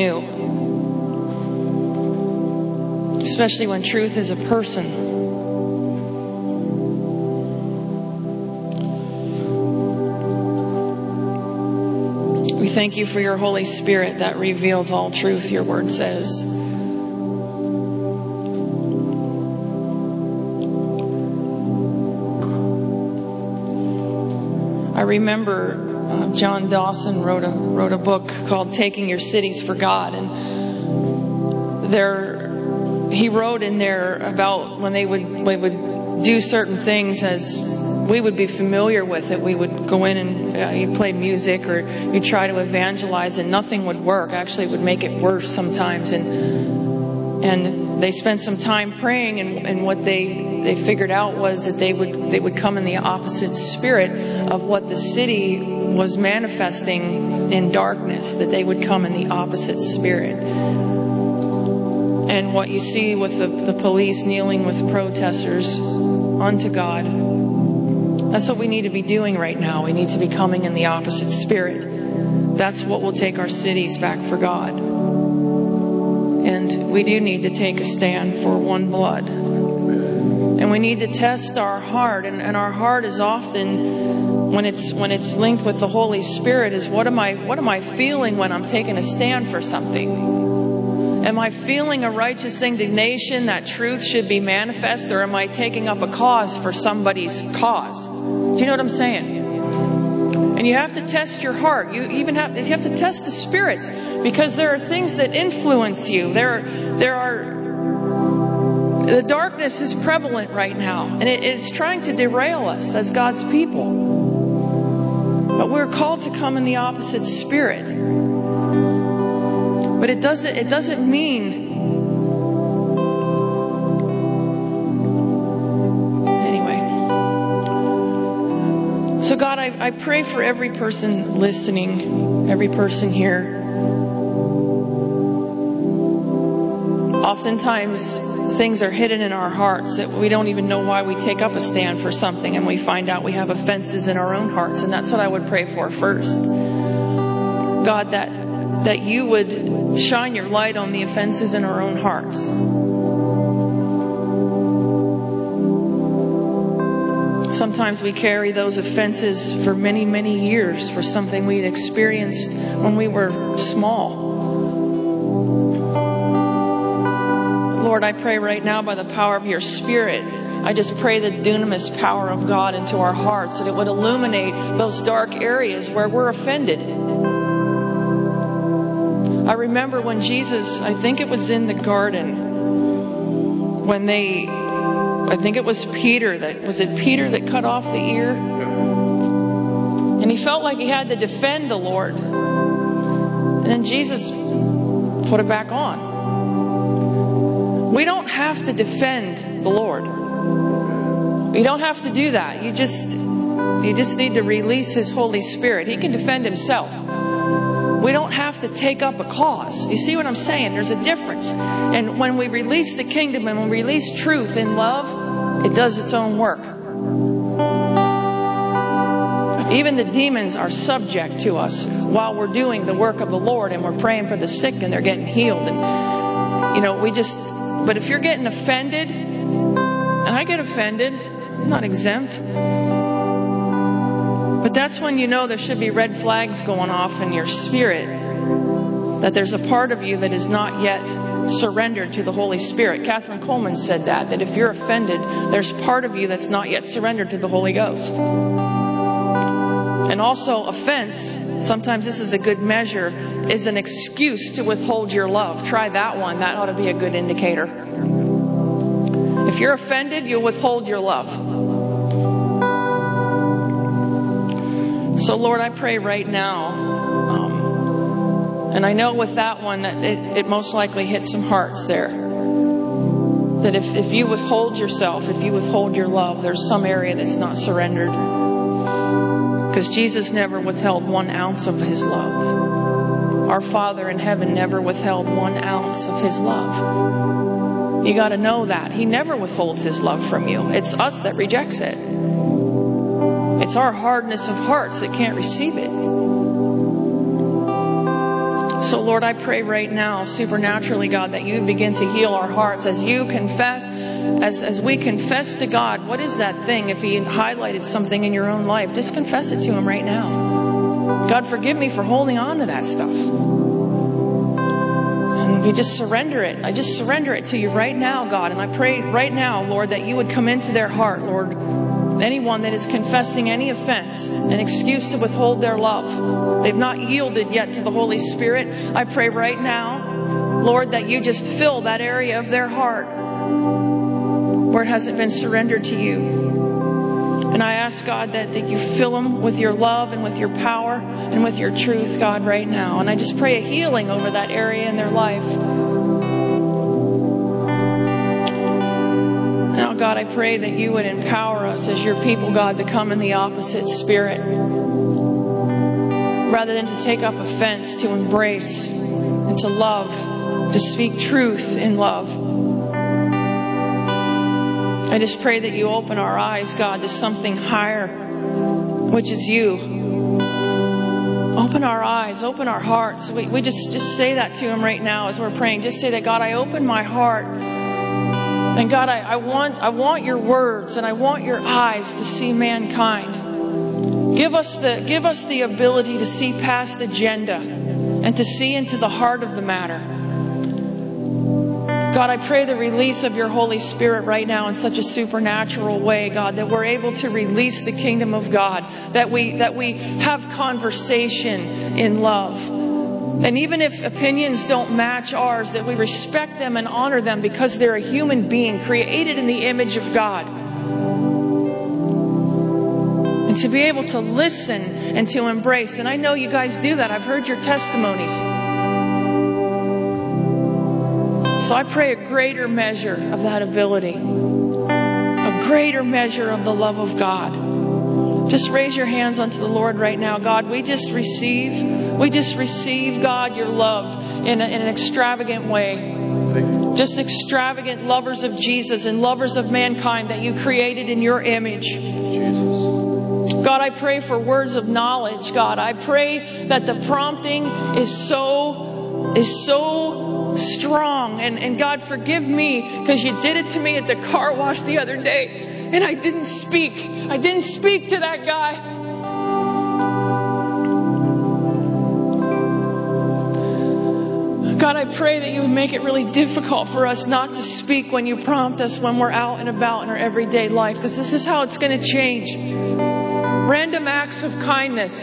new. Especially when truth is a person. We thank you for your Holy Spirit that reveals all truth, your word says. I remember uh, John Dawson wrote a wrote a book called Taking Your Cities for God, and there he wrote in there about when they would they would do certain things as we would be familiar with it. We would go in and uh, you play music or you try to evangelize, and nothing would work. Actually, it would make it worse sometimes. And and they spent some time praying, and, and what they they figured out was that they would they would come in the opposite spirit of what the city was manifesting in darkness. That they would come in the opposite spirit. And what you see with the, the police kneeling with protesters unto God, that's what we need to be doing right now. We need to be coming in the opposite spirit. That's what will take our cities back for God. And we do need to take a stand for one blood. And we need to test our heart. And, and our heart is often, when it's when it's linked with the Holy Spirit, is what am I what am I feeling when I'm taking a stand for something? Am I feeling a righteous indignation that truth should be manifest, or am I taking up a cause for somebody's cause? Do you know what I'm saying? And you have to test your heart. You even have you have to test the spirits, because there are things that influence you. There there are the darkness is prevalent right now, and it, it's trying to derail us as God's people. But we're called to come in the opposite spirit. But it doesn't, it doesn't mean... So God, I, I pray for every person listening, every person here. Oftentimes, things are hidden in our hearts that we don't even know why we take up a stand for something, and we find out we have offenses in our own hearts. And that's what I would pray for first. God, that, that you would shine your light on the offenses in our own hearts. Sometimes we carry those offenses for many, many years for something we'd experienced when we were small. Lord, I pray right now by the power of your Spirit, I just pray the dunamis power of God into our hearts, that it would illuminate those dark areas where we're offended. I remember when Jesus, I think it was in the garden, when they... I think it was Peter that, was it Peter that cut off the ear? And he felt like he had to defend the Lord. And then Jesus put it back on. We don't have to defend the Lord. You don't have to do that. You just, you just need to release His Holy Spirit. He can defend Himself. We don't have to take up a cause. You see what I'm saying? There's a difference. And when we release the kingdom and we release truth in love, it does its own work. Even the demons are subject to us while we're doing the work of the Lord, and we're praying for the sick and they're getting healed. And, you know, we just, but if you're getting offended, and I get offended, I'm not exempt. But that's when you know there should be red flags going off in your spirit, that there's a part of you that is not yet surrendered to the Holy Spirit. Catherine Coleman said that, that if you're offended, there's part of you that's not yet surrendered to the Holy Ghost. And also, offense, sometimes this is a good measure, is an excuse to withhold your love. Try that one. That ought to be a good indicator. If you're offended, you'll withhold your love. So, Lord, I pray right now, um, and I know with that one, that it, it most likely hit some hearts there. That if, if you withhold yourself, if you withhold your love, there's some area that's not surrendered. Because Jesus never withheld one ounce of His love. Our Father in heaven never withheld one ounce of His love. You got to know that. He never withholds His love from you. It's us that rejects it. It's our hardness of hearts that can't receive it. So, Lord, I pray right now, supernaturally, God, that you begin to heal our hearts as you confess, as, as we confess to God. What is that thing? If He highlighted something in your own life, just confess it to Him right now. God, forgive me for holding on to that stuff. And if you just surrender it, I just surrender it to you right now, God. And I pray right now, Lord, that you would come into their heart, Lord. Anyone that is confessing any offense, an excuse to withhold their love, they've not yielded yet to the Holy Spirit, I pray right now, Lord, that you just fill that area of their heart where it hasn't been surrendered to you. And I ask, God, that, that you fill them with your love and with your power and with your truth, God, right now. And I just pray a healing over that area in their life. Now, God, I pray that you would empower us as your people, God, to come in the opposite spirit. Rather than to take up offense, to embrace and to love, to speak truth in love. I just pray that you open our eyes, God, to something higher, which is you. Open our eyes, open our hearts. We, we just, just say that to Him right now as we're praying. Just say that, God, I open my heart. And God, I, I want I want your words and I want your eyes to see mankind. Give us the give us the ability to see past agenda and to see into the heart of the matter. God, I pray the release of your Holy Spirit right now in such a supernatural way, God, that we're able to release the kingdom of God, that we that we have conversation in love. And even if opinions don't match ours, that we respect them and honor them because they're a human being created in the image of God. And to be able to listen and to embrace. And I know you guys do that. I've heard your testimonies. So I pray a greater measure of that ability, a greater measure of the love of God. Just raise your hands unto the Lord right now. God, we just receive, we just receive, God, your love in, a, in an extravagant way. Just extravagant lovers of Jesus and lovers of mankind that you created in your image. God, I pray for words of knowledge, God. I pray that the prompting is so, is so strong. And, and God, forgive me because you did it to me at the car wash the other day. And I didn't speak. I didn't speak to that guy. God, I pray that you would make it really difficult for us not to speak when you prompt us when we're out and about in our everyday life, because this is how it's going to change. Random acts of kindness.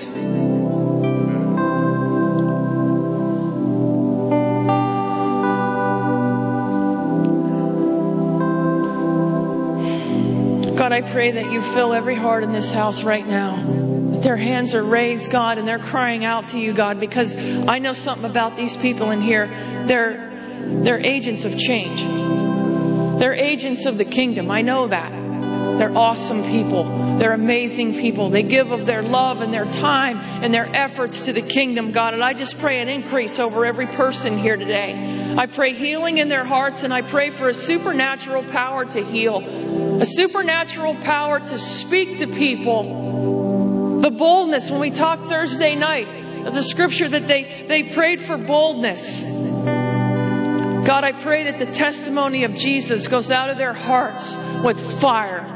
God, I pray that you fill every heart in this house right now. That their hands are raised, God, and they're crying out to you, God, because I know something about these people in here. They're, they're agents of change. They're agents of the kingdom. I know that. They're awesome people. They're amazing people. They give of their love and their time and their efforts to the kingdom, God. And I just pray an increase over every person here today. I pray healing in their hearts, and I pray for a supernatural power to heal. A supernatural power to speak to people. The boldness, when we talked Thursday night, the scripture that they, they prayed for boldness. God, I pray that the testimony of Jesus goes out of their hearts with fire.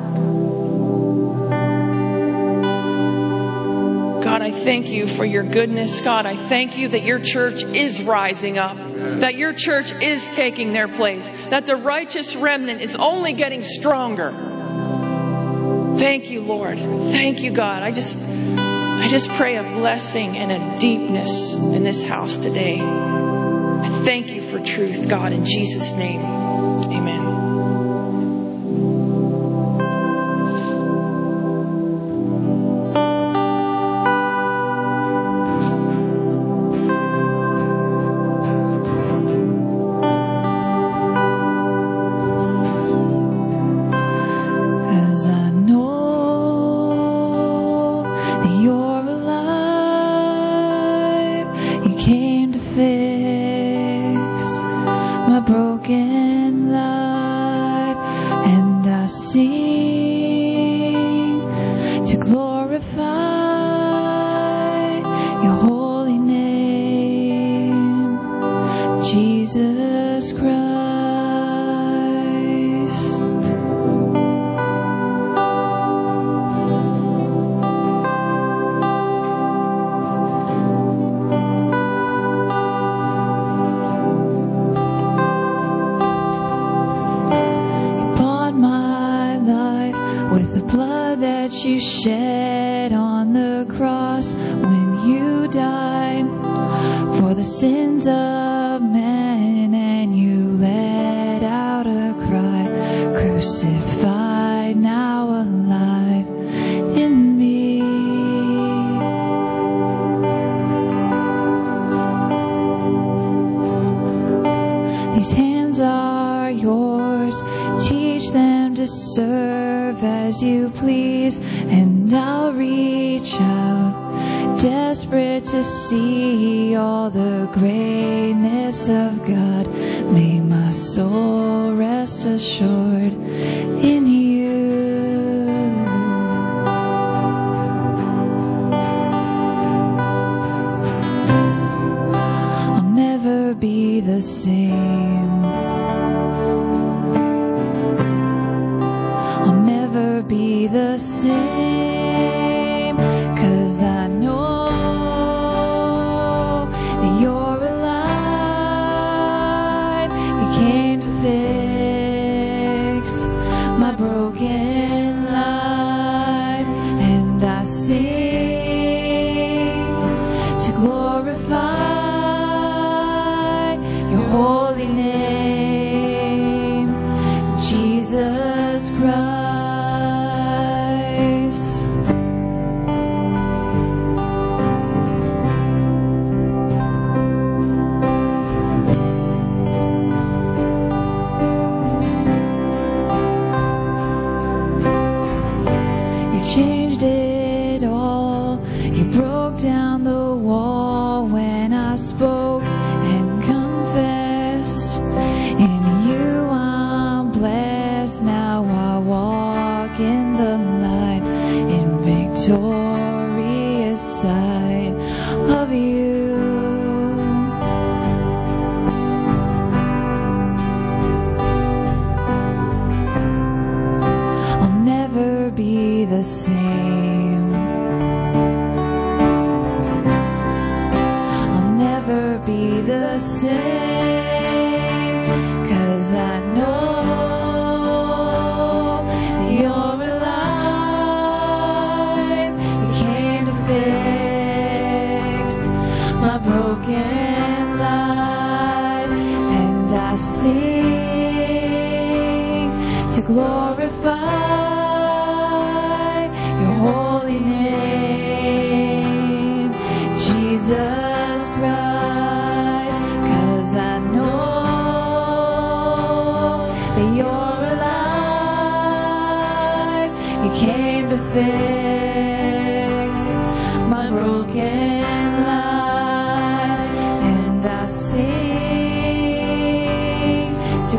God, I thank you for your goodness. God, I thank you that your church is rising up. That your church is taking their place. That the righteous remnant is only getting stronger. Thank you, Lord. Thank you, God. I just, I just pray a blessing and a deepness in this house today. I thank you for truth, God, in Jesus' name. Amen. Jesus Christ. sing to glorify your holy name, Jesus Christ, 'cause I know that you're alive. You came to fix my broken life, and I sing to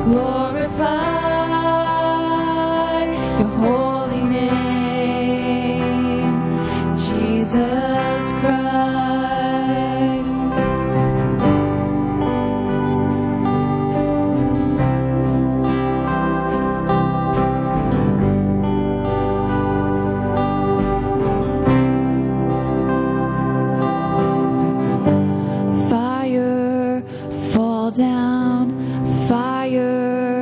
glorify your holy name, Jesus Christ. Fire, fall down, fire,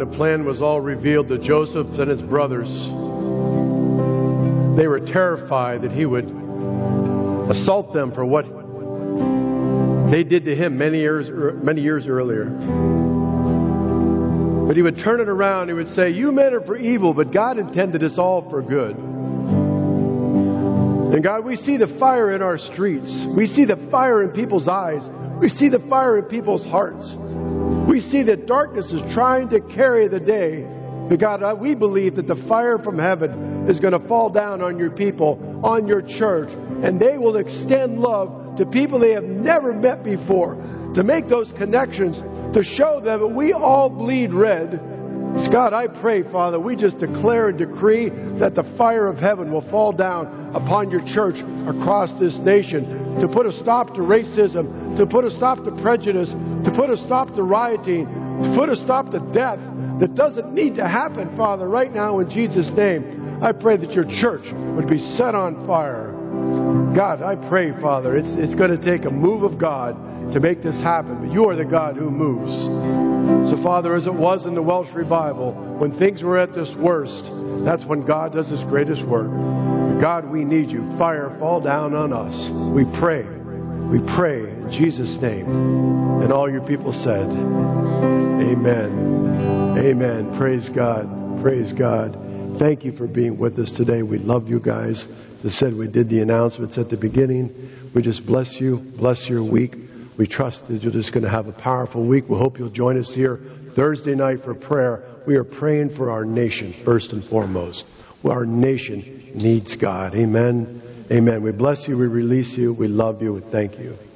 plan was all revealed to Joseph and his brothers, they were terrified that he would assault them for what they did to him many years many years earlier. But he would turn it around. He would say, "You meant it for evil, but God intended this all for good." And God, we see the fire in our streets. We see the fire in people's eyes. We see the fire in people's hearts. We see that darkness is trying to carry the day. But God, we believe that the fire from heaven is going to fall down on your people, on your church, and they will extend love to people they have never met before, to make those connections, to show them that we all bleed red. God, I pray, Father, we just declare and decree that the fire of heaven will fall down upon your church across this nation to put a stop to racism, to put a stop to prejudice, to put a stop to rioting, to put a stop to death that doesn't need to happen, Father, right now in Jesus' name. I pray that your church would be set on fire. God, I pray, Father, it's, it's going to take a move of God to make this happen, but you are the God who moves. So, Father, as it was in the Welsh revival, when things were at this worst, that's when God does his greatest work. God, we need you. Fire, fall down on us. We pray. We pray in Jesus' name. And all your people said, amen. Amen. Praise God. Praise God. Thank you for being with us today. We love you guys. As I said, we did the announcements at the beginning. We just bless you. Bless your week. We trust that you're just going to have a powerful week. We hope you'll join us here Thursday night for prayer. We are praying for our nation, first and foremost. Our nation needs God. Amen. Amen. We bless you. We release you. We love you. And thank you.